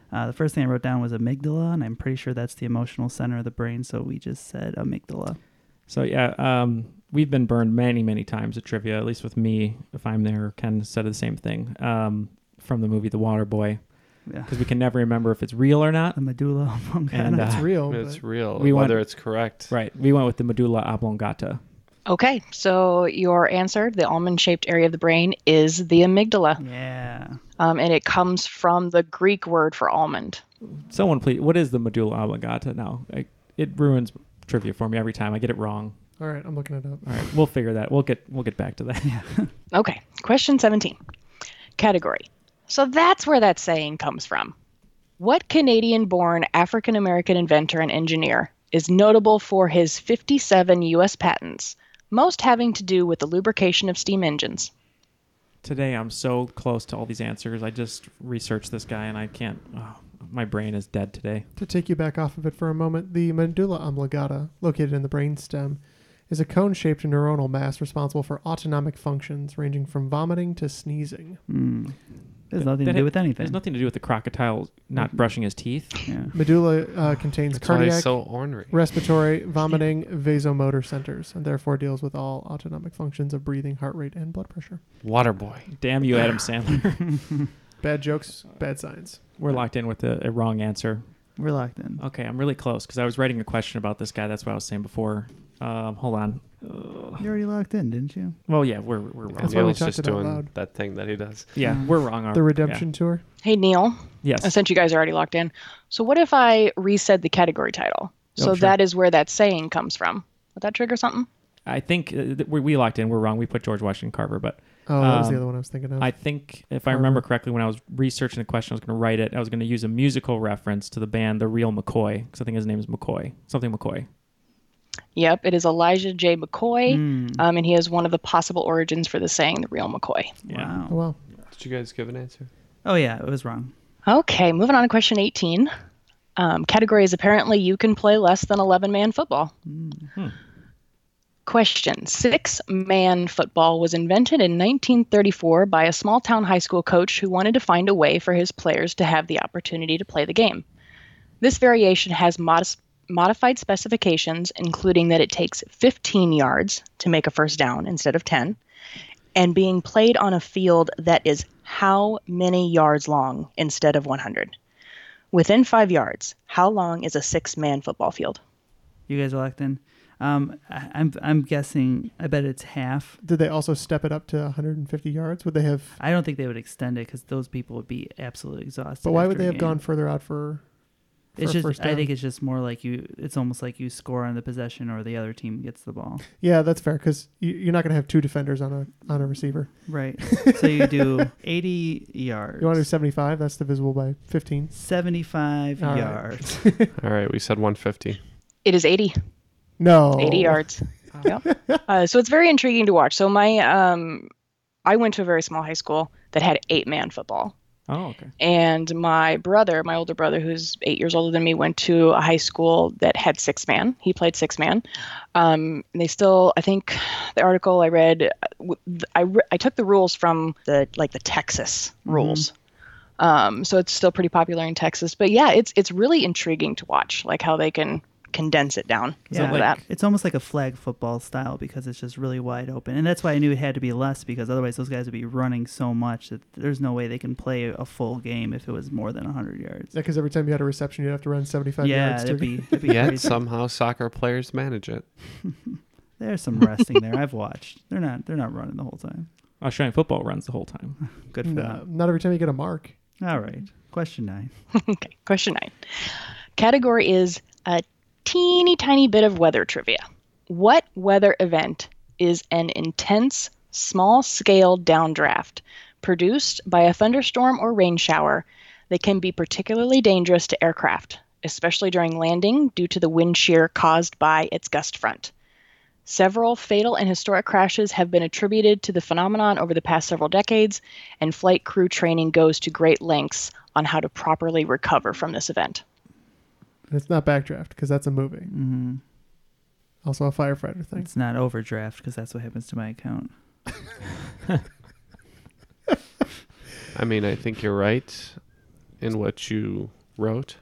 Uh, the first thing I wrote down was amygdala, and I'm pretty sure that's the emotional center of the brain, so we just said amygdala. So yeah, um, we've been burned many, many times at trivia, at least with me, if I'm there. Ken said the same thing um, from the movie The Water Boy. Yeah. Because we can never remember if it's real or not. The medulla oblongata. And, uh, It's real. It's but- real. We whether went- it's correct. Right. We went with the medulla oblongata. Okay, so your answer, the almond-shaped area of the brain, is the amygdala. Yeah. Um, and it comes from the Greek word for almond. Someone please, what is the medulla oblongata now? I, it ruins trivia for me every time. I get it wrong. All right, I'm looking it up. All right, we'll figure that. We'll get we'll get back to that. Yeah. Okay, question seventeen. Category. So that's where that saying comes from. What Canadian-born African-American inventor and engineer is notable for his fifty-seven U S patents, most having to do with the lubrication of steam engines? Today I'm so close to all these answers. I just researched this guy and I can't. Oh, my brain is dead today. To take you back off of it for a moment, the medulla oblongata, located in the brainstem, is a cone-shaped neuronal mass responsible for autonomic functions ranging from vomiting to sneezing. Mm. There's nothing That to do had- with anything. There's nothing to do with the crocodile not brushing his teeth. Yeah. Medulla uh, contains That's why he's cardiac, so ornery. respiratory, vomiting, vasomotor centers, and therefore deals with all autonomic functions of breathing, heart rate, and blood pressure. Water boy. Damn you, Adam Sandler. Bad jokes, bad science. We're locked in with a, a wrong answer. We're locked in. Okay, I'm really close because I was writing a question about this guy. That's what I was saying before. Um, hold on. Ugh. You already locked in, didn't you? Well, yeah, we're we're wrong. That's why we Neil's talked just it out doing loud. that thing that he does. Yeah, Mm. we're wrong. The redemption tour. Hey, Neil. Yes. Since you guys are already locked in, so what if I resaid the category title? So sure. that is where that saying comes from. Would that trigger something? I think uh, th- we, we locked in. We're wrong. We put George Washington Carver, but Oh, that was um, the other one I was thinking of. I think if I remember correctly, when I was researching the question, I was going to write it. I was going to use a musical reference to the band The Real McCoy, because I think his name is McCoy, something McCoy. Yep, it is Elijah J. McCoy, Mm. um, and he is one of the possible origins for the saying the real McCoy. Yeah. oh, wow. Did you guys give an answer? Oh, yeah, it was wrong. Okay, moving on to question eighteen. Um, category is apparently you can play less than eleven-man football. Hmm. Question. Six-man football was invented in nineteen thirty-four by a small-town high school coach who wanted to find a way for his players to have the opportunity to play the game. This variation has modest, modified specifications, including that it takes fifteen yards to make a first down instead of ten, and being played on a field that is how many yards long instead of one hundred? Within five yards, how long is a six-man football field? You guys are locked in. Um, I, I'm I'm guessing. I bet it's half. Did they also step it up to one hundred fifty yards? Would they have? I don't think they would extend it because those people would be absolutely exhausted. But why would after they a have game. gone further out for? for It's a just. first I down? think it's just more like you. It's almost like you score on the possession or the other team gets the ball. Yeah, that's fair because you, you're not going to have two defenders on a on a receiver. Right. So you do eighty yards. You want to do seventy-five? That's divisible by fifteen. seventy-five All right. yards. All right, we said one hundred fifty. It is eighty. No. eighty yards. Yep. Uh, so it's very intriguing to watch. So my, um, I went to a very small high school that had eight-man football. Oh, okay. And my brother, my older brother, who's eight years older than me, went to a high school that had six-man. He played six-man. Um, and they still, I think, the article I read, I, re- I took the rules from the like the Texas rules. Um, so it's still pretty popular in Texas. But yeah, it's it's really intriguing to watch, like how they can condense it down. Yeah, Some of that. it's almost like a flag football style because it's just really wide open, and that's why I knew it had to be less because otherwise those guys would be running so much that there's no way they can play a full game if it was more than one hundred yards. Yeah, because every time you had a reception, you'd have to run seventy-five Yeah, yards. it'd to be, it'd be Yet crazy. somehow soccer players manage it. There's some resting there. I've watched. They're not. They're not running the whole time. Australian football runs the whole time. Good for No, them. not every time you get a mark. All right. Question nine. Okay, question nine. Category is a teeny tiny bit of weather trivia. What weather event is an intense, small-scale downdraft produced by a thunderstorm or rain shower that can be particularly dangerous to aircraft, especially during landing due to the wind shear caused by its gust front? Several fatal and historic crashes have been attributed to the phenomenon over the past several decades, and flight crew training goes to great lengths on how to properly recover from this event. And it's not Backdraft because that's a movie. Mm-hmm. Also a firefighter thing. It's not overdraft because that's what happens to my account. I mean, I think you're right in what you wrote.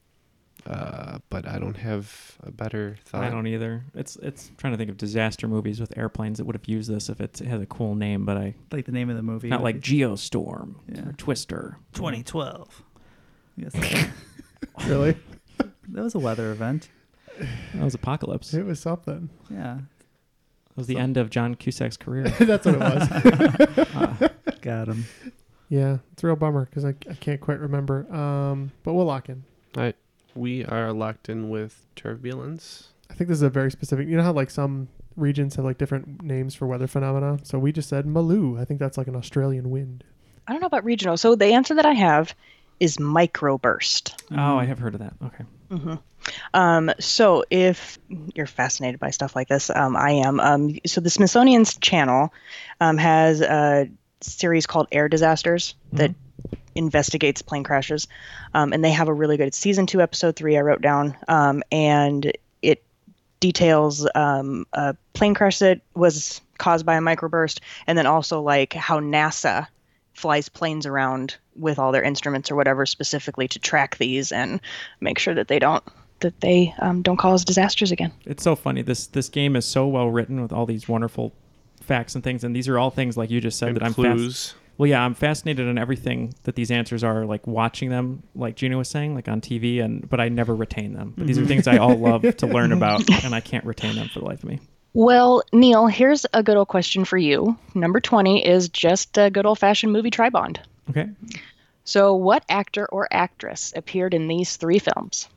Uh, but I don't have a better thought. I don't either. It's it's I'm trying to think of disaster movies with airplanes that would have used this if it had a cool name, but I like the name of the movie. Not like Geostorm Yeah. or Twister. twenty twelve. Yes. Really? That was a weather event. That was Apocalypse. It was something. Yeah. It was the so. end of John Cusack's career. That's what it was. uh, got him. Yeah, it's a real bummer because I, I can't quite remember. Um, but we'll lock in. All right. We are locked in with turbulence. I think this is a very specific. You know how like some regions have like different names for weather phenomena. So we just said Maloo. I think that's like an Australian wind. I don't know about regional. So the answer that I have is microburst. Oh, I have heard of that. Okay. Mm-hmm. Um, so if you're fascinated by stuff like this, um, I am. Um, so the Smithsonian's channel um, has a series called Air Disasters mm-hmm. that investigates plane crashes, um, and they have a really good it's season two episode three I wrote down, um, and it details um, a plane crash that was caused by a microburst, and then also like how NASA flies planes around with all their instruments or whatever specifically to track these and make sure that they don't that they um, don't cause disasters again. It's so funny. This this game is so well written with all these wonderful facts and things, and these are all things like you just said and that I'm clues. Fast- Well, yeah, I'm fascinated in everything that these answers are, like watching them, like Gina was saying, like on T V, and but I never retain them. But these are things I all love to learn about, and I can't retain them for the life of me. Well, Neil, here's a good old question for you. Number twenty is just a good old-fashioned movie tri-bond. Okay. So what actor or actress appeared in these three films?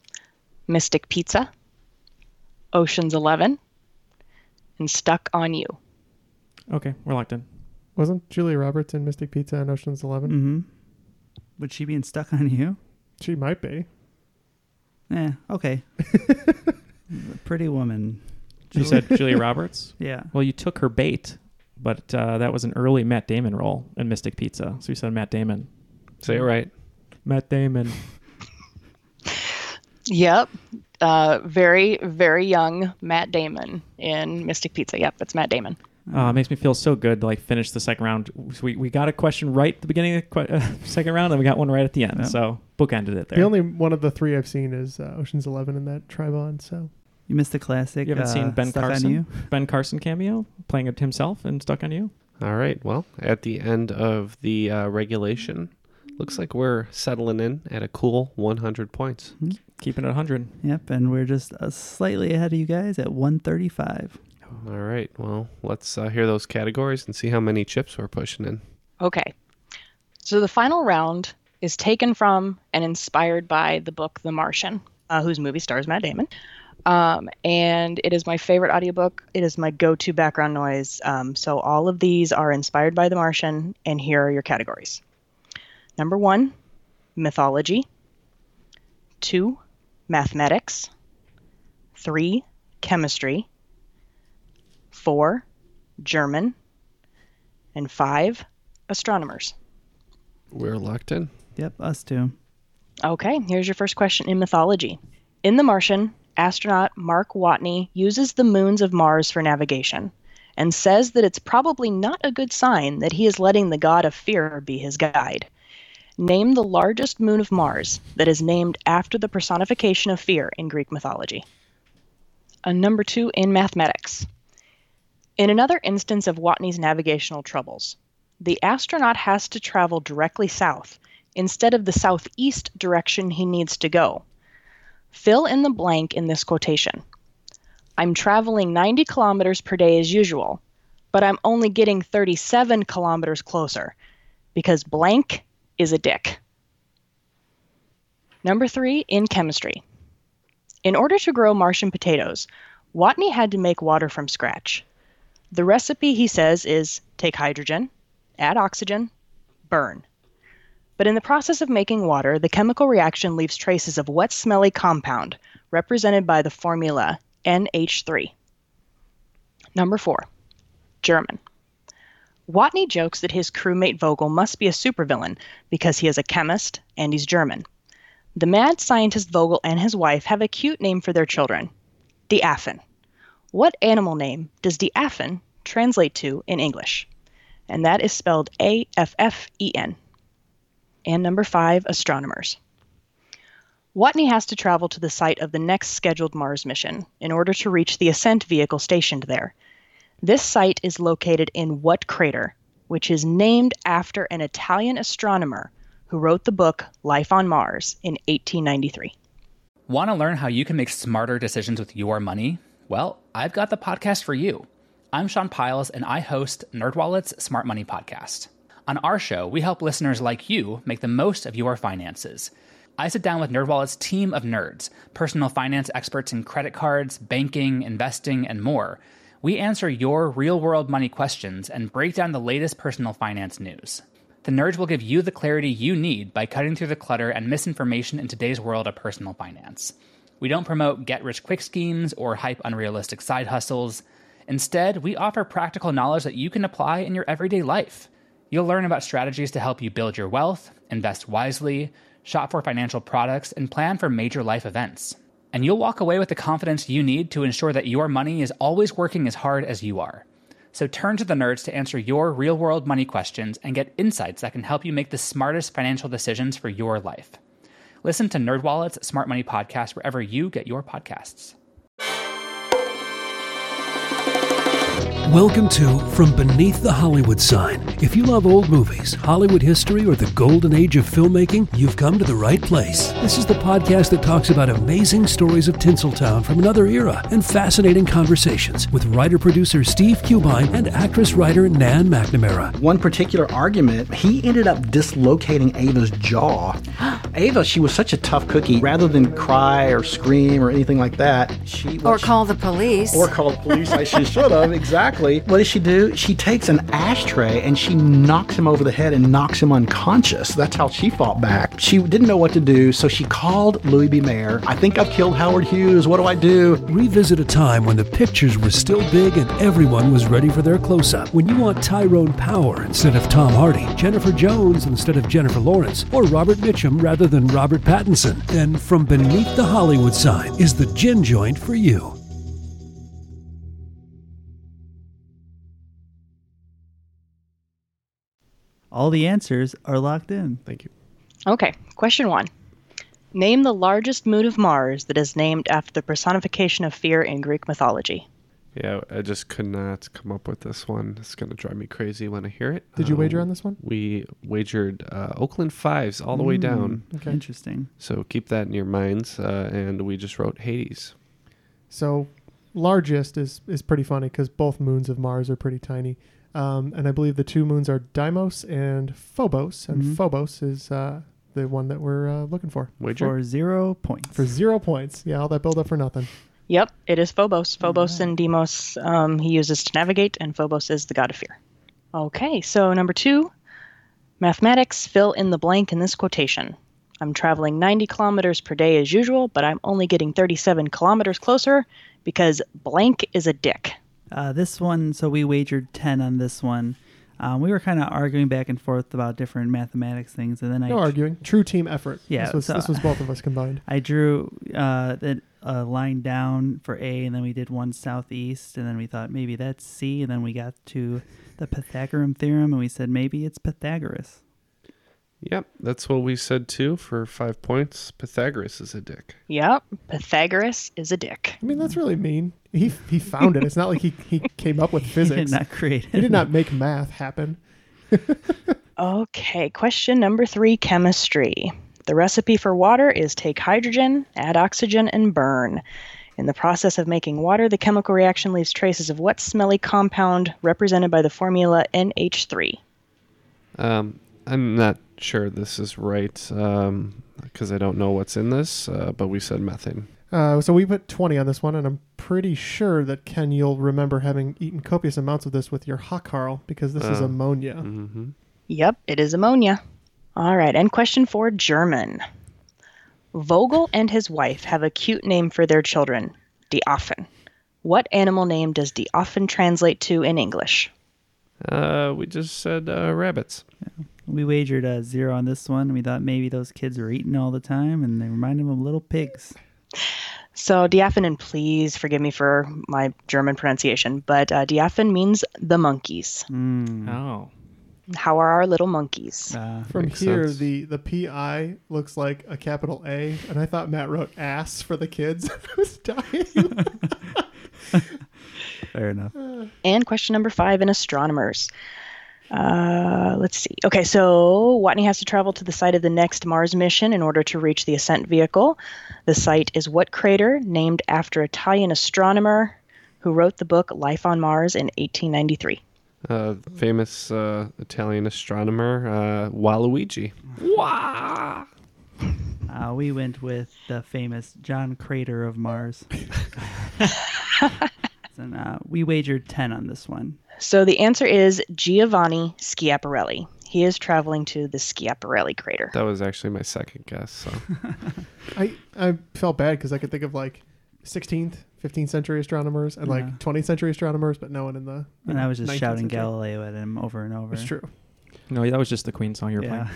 Mystic Pizza, Ocean's Eleven, and Stuck on You. Okay, we're locked in. Wasn't Julia Roberts in Mystic Pizza and Ocean's Eleven? Mm-hmm. Would she be in Stuck on You? She might be. Yeah, okay. Pretty Woman. You said Julia Roberts? Yeah. Well, you took her bait, but uh, that was an early Matt Damon role in Mystic Pizza. So you said Matt Damon. Say it right. Matt Damon. Yep. Uh, very, very young Matt Damon in Mystic Pizza. Yep, that's Matt Damon. Uh, it makes me feel so good to like finish the second round. We we got a question right at the beginning of the que- uh, second round, and we got one right at the end. Yep. So bookended it there. The only one of the three I've seen is uh, Ocean's Eleven in that tri-bond. So you missed the classic. You haven't uh, seen Ben Stuck Carson? On You? Ben Carson cameo playing it himself and Stuck on You. All right. Well, at the end of the uh, regulation, looks like we're settling in at a cool one hundred points. Mm-hmm. Keeping it one hundred. Yep, and we're just uh, slightly ahead of you guys at one thirty-five. All right. Well, let's uh, hear those categories and see how many chips we're pushing in. Okay. So the final round is taken from and inspired by the book The Martian, uh, whose movie stars Matt Damon. Um, and it is my favorite audiobook. It is my go-to background noise. Um, so all of these are inspired by The Martian, and here are your categories. Number one, mythology. Two, mathematics. Three, chemistry. Four, German. And five, astronomers. We're locked in. Yep, us too. Okay, here's your first question in mythology. In The Martian, astronaut Mark Watney uses the moons of Mars for navigation and says that it's probably not a good sign that he is letting the god of fear be his guide. Name the largest moon of Mars that is named after the personification of fear in Greek mythology. A number two in mathematics. In another instance of Watney's navigational troubles, the astronaut has to travel directly south instead of the southeast direction he needs to go. Fill in the blank in this quotation. I'm traveling ninety kilometers per day as usual, but I'm only getting thirty-seven kilometers closer because blank is a dick. Number three, in chemistry. In order to grow Martian potatoes, Watney had to make water from scratch. The recipe, he says, is take hydrogen, add oxygen, burn. But in the process of making water, the chemical reaction leaves traces of wet, smelly compound, represented by the formula N H three. Number four, German. Watney jokes that his crewmate Vogel must be a supervillain because he is a chemist and he's German. The mad scientist Vogel and his wife have a cute name for their children, the Affen. What animal name does the Affen translate to in English? And that is spelled A F F E N. And number five, astronomers. Watney has to travel to the site of the next scheduled Mars mission in order to reach the ascent vehicle stationed there. This site is located in what crater, which is named after an Italian astronomer who wrote the book Life on Mars in eighteen ninety-three. Want to learn how you can make smarter decisions with your money? Well, I've got the podcast for you. I'm Sean Piles, and I host NerdWallet's Smart Money Podcast. On our show, we help listeners like you make the most of your finances. I sit down with NerdWallet's team of nerds, personal finance experts in credit cards, banking, investing, and more. We answer your real-world money questions and break down the latest personal finance news. The nerds will give you the clarity you need by cutting through the clutter and misinformation in today's world of personal finance. We don't promote get-rich-quick schemes or hype unrealistic side hustles. Instead, we offer practical knowledge that you can apply in your everyday life. You'll learn about strategies to help you build your wealth, invest wisely, shop for financial products, and plan for major life events. And you'll walk away with the confidence you need to ensure that your money is always working as hard as you are. So turn to the nerds to answer your real-world money questions and get insights that can help you make the smartest financial decisions for your life. Listen to NerdWallet's Smart Money Podcast wherever you get your podcasts. Welcome to From Beneath the Hollywood Sign. If you love old movies, Hollywood history, or the golden age of filmmaking, you've come to the right place. This is the podcast that talks about amazing stories of Tinseltown from another era and fascinating conversations with writer-producer Steve Cubine and actress-writer Nan McNamara. One particular argument, he ended up dislocating Ava's jaw. Ava, she was such a tough cookie. Rather than cry or scream or anything like that, she... Or call the police. Or call the police like she should have, exactly. What does she do? She takes an ashtray and she knocks him over the head and knocks him unconscious. That's how she fought back. She didn't know what to do, so she called Louis B. Mayer. I think I've killed Howard Hughes. What do I do? Revisit a time when the pictures were still big and everyone was ready for their close-up. When you want Tyrone Power instead of Tom Hardy, Jennifer Jones instead of Jennifer Lawrence, or Robert Mitchum rather than Robert Pattinson, then From Beneath the Hollywood Sign is the gin joint for you. All the answers are locked in. Thank you. Okay, question one. Name the largest moon of Mars that is named after the personification of fear in Greek mythology. Yeah, I just could not come up with this one. It's going to drive me crazy when I hear it. Did you um, wager on this one? We wagered uh, Oakland Fives all the way down. Okay. Interesting. So keep that in your minds. Uh, and we just wrote Hades. So largest is, is pretty funny because both moons of Mars are pretty tiny. Um, and I believe the two moons are Deimos and Phobos. And Mhm. Phobos is uh, the one that we're uh, looking for. Wager? For zero points. For zero points. Yeah, all that build up for nothing. Yep, it is Phobos. Phobos and Deimos um, he uses to navigate, and Phobos is the god of fear. Okay, so number two, mathematics, fill in the blank in this quotation. I'm traveling ninety kilometers per day as usual, but I'm only getting thirty-seven kilometers closer because blank is a dick. Uh, this one, so we wagered ten on this one. Um, we were kind of arguing back and forth about different mathematics things, and then I No arguing. True team effort. Yeah, This was, so this was both of us combined. I drew uh, that a line down for A, and then we did one southeast, and then we thought maybe that's C, and then we got to the Pythagorean theorem, and we said maybe it's Pythagoras. Yep, that's what we said too for five points. Pythagoras is a dick. Yep, Pythagoras is a dick. I mean, that's really mean. He he found it. It's not like he, he came up with physics. He did not create it. He did not make math happen. Okay, question number three, chemistry. The recipe for water is take hydrogen, add oxygen, and burn. In the process of making water, the chemical reaction leaves traces of what smelly compound represented by the formula N H three? Um, I'm not sure this is right because I don't know what's in this, uh, but we said methane. Uh, so we put twenty on this one, and I'm pretty sure that, Ken, you'll remember having eaten copious amounts of this with your Hockarl, because this is Uh, ammonia. Mm-hmm. Yep, it is ammonia. All right, and question four, German. Vogel and his wife have a cute name for their children, Die Affen. What animal name does Die Affen translate to in English? Uh, we just said uh, rabbits. Yeah. We wagered a zero on this one. We thought maybe those kids were eating all the time, and they reminded them of little pigs. So Die Affen, and please forgive me for my German pronunciation, but uh, Die Affen means the monkeys. Mm. Oh. How are our little monkeys? Uh, From Makes here, sense. the the P I looks like a capital A, and I thought Matt wrote ass for the kids. I was dying. Fair enough. And question number five in astronomers. Uh, let's see. Okay, so Watney has to travel to the site of the next Mars mission in order to reach the ascent vehicle. The site is what crater, named after Italian astronomer who wrote the book Life on Mars in eighteen ninety-three. Uh, famous uh, Italian astronomer uh, Waluigi. Uh, we went with the famous John Crater of Mars. And uh, we wagered ten on this one. So the answer is Giovanni Schiaparelli. He is traveling to the Schiaparelli crater. That was actually my second guess. So I I felt bad because I could think of like sixteenth, fifteenth century astronomers and Yeah. like twentieth century astronomers, but no one in the. you And know, I was just nineteenth shouting century. Galileo at him over and over. It's true. No, that was just the Queen song you were Yeah. playing.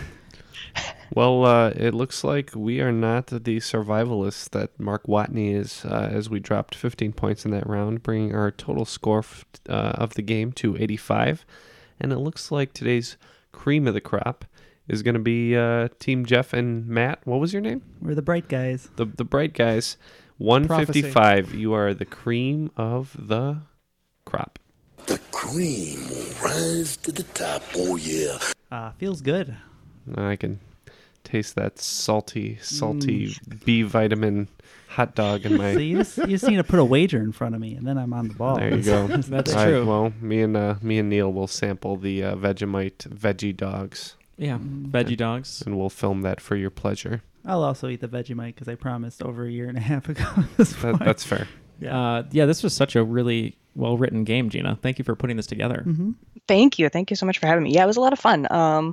Well, uh, it looks like we are not the survivalists that Mark Watney is, uh, as we dropped fifteen points in that round, bringing our total score f- uh, of the game to eighty-five. And it looks like today's cream of the crop is going to be uh, Team Jeff and Matt. What was your name? We're the bright guys. The the bright guys. one fifty-five. You are the cream of the crop. The cream will rise to the top. Oh, yeah. Uh, feels good. I can taste that salty, salty B vitamin hot dog in my. So you just, you just need to put a wager in front of me, and then I'm on the ball. There you go. That's All right, true. well, me and uh, me and Neil will sample the uh, Vegemite veggie dogs. Yeah, veggie dogs. And we'll film that for your pleasure. I'll also eat the Vegemite because I promised over a year and a half ago. at this That, point. that's fair. Yeah. Uh, yeah, this was such a really well-written game, Gina. Thank you for putting this together. Mm-hmm. Thank you. Thank you so much for having me. Yeah, it was a lot of fun, um,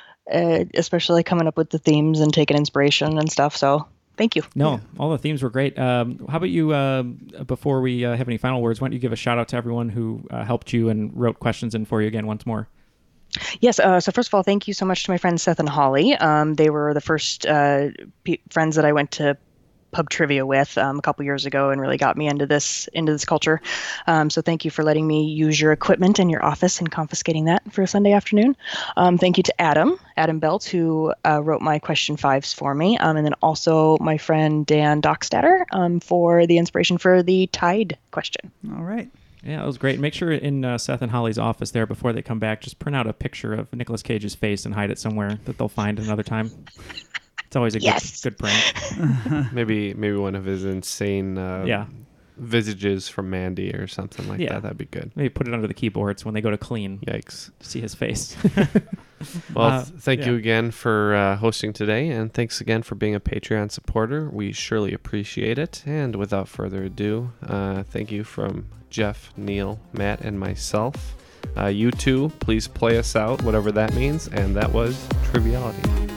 uh, especially coming up with the themes and taking inspiration and stuff. So thank you. No, all the themes were great. Um, how about you, uh, before we uh, have any final words, why don't you give a shout out to everyone who uh, helped you and wrote questions in for you again once more? Yes. Uh, so first of all, thank you so much to my friends Seth and Holly. Um, they were the first uh, p- friends that I went to pub trivia with um, a couple years ago and really got me into this into this culture. Um, so thank you for letting me use your equipment in your office and confiscating that for a Sunday afternoon. Um, thank you to Adam, Adam Belt, who uh, wrote my question fives for me. Um, and then also my friend Dan Dockstader um, for the inspiration for the Tide question. All right. Yeah, it was great. Make sure in uh, Seth and Holly's office there before they come back, just print out a picture of Nicolas Cage's face and hide it somewhere that they'll find another time. It's always a Yes. good, good prank. Maybe maybe one of his insane uh, Yeah. visages from Mandy or something like Yeah. that. That'd be good. Maybe put it under the keyboards when they go to clean. Yikes. To see his face. Well, Uh, th- thank yeah. you again for uh, hosting today, and thanks again for being a Patreon supporter. We surely appreciate it. And without further ado, uh, thank you from Jeff, Neil, Matt, and myself. Uh, you two, please play us out, whatever that means. And that was Triviality.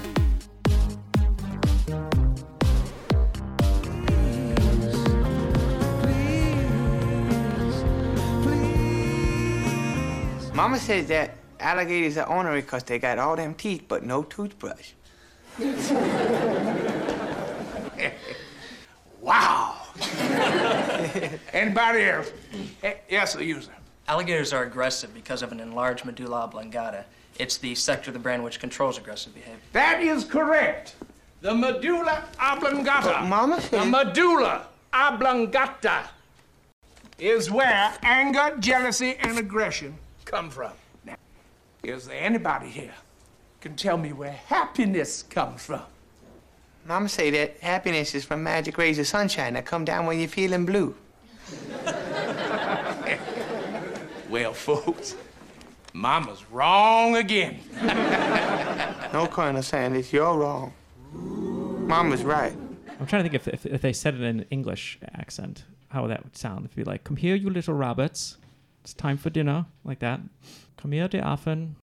Mama says that alligators are ornery because they got all them teeth but no toothbrush. Wow. Anybody else? Eh, yes, the user. Alligators are aggressive because of an enlarged medulla oblongata. It's the sector of the brain which controls aggressive behavior. That is correct. The medulla oblongata. But Mama The said... medulla oblongata is where anger, jealousy, and aggression come from. Now, is there anybody here can tell me where happiness comes from? Mama say that happiness is from magic rays of sunshine that come down when you're feeling blue. Well, folks, Mama's wrong again. No, Colonel Sanders, you're wrong. Mama's right. I'm trying to think if, if if they said it in an English accent, how that would sound. It'd be like, "Come here, you little rabbits. It's time for dinner," like that. "Come here, dear Affen.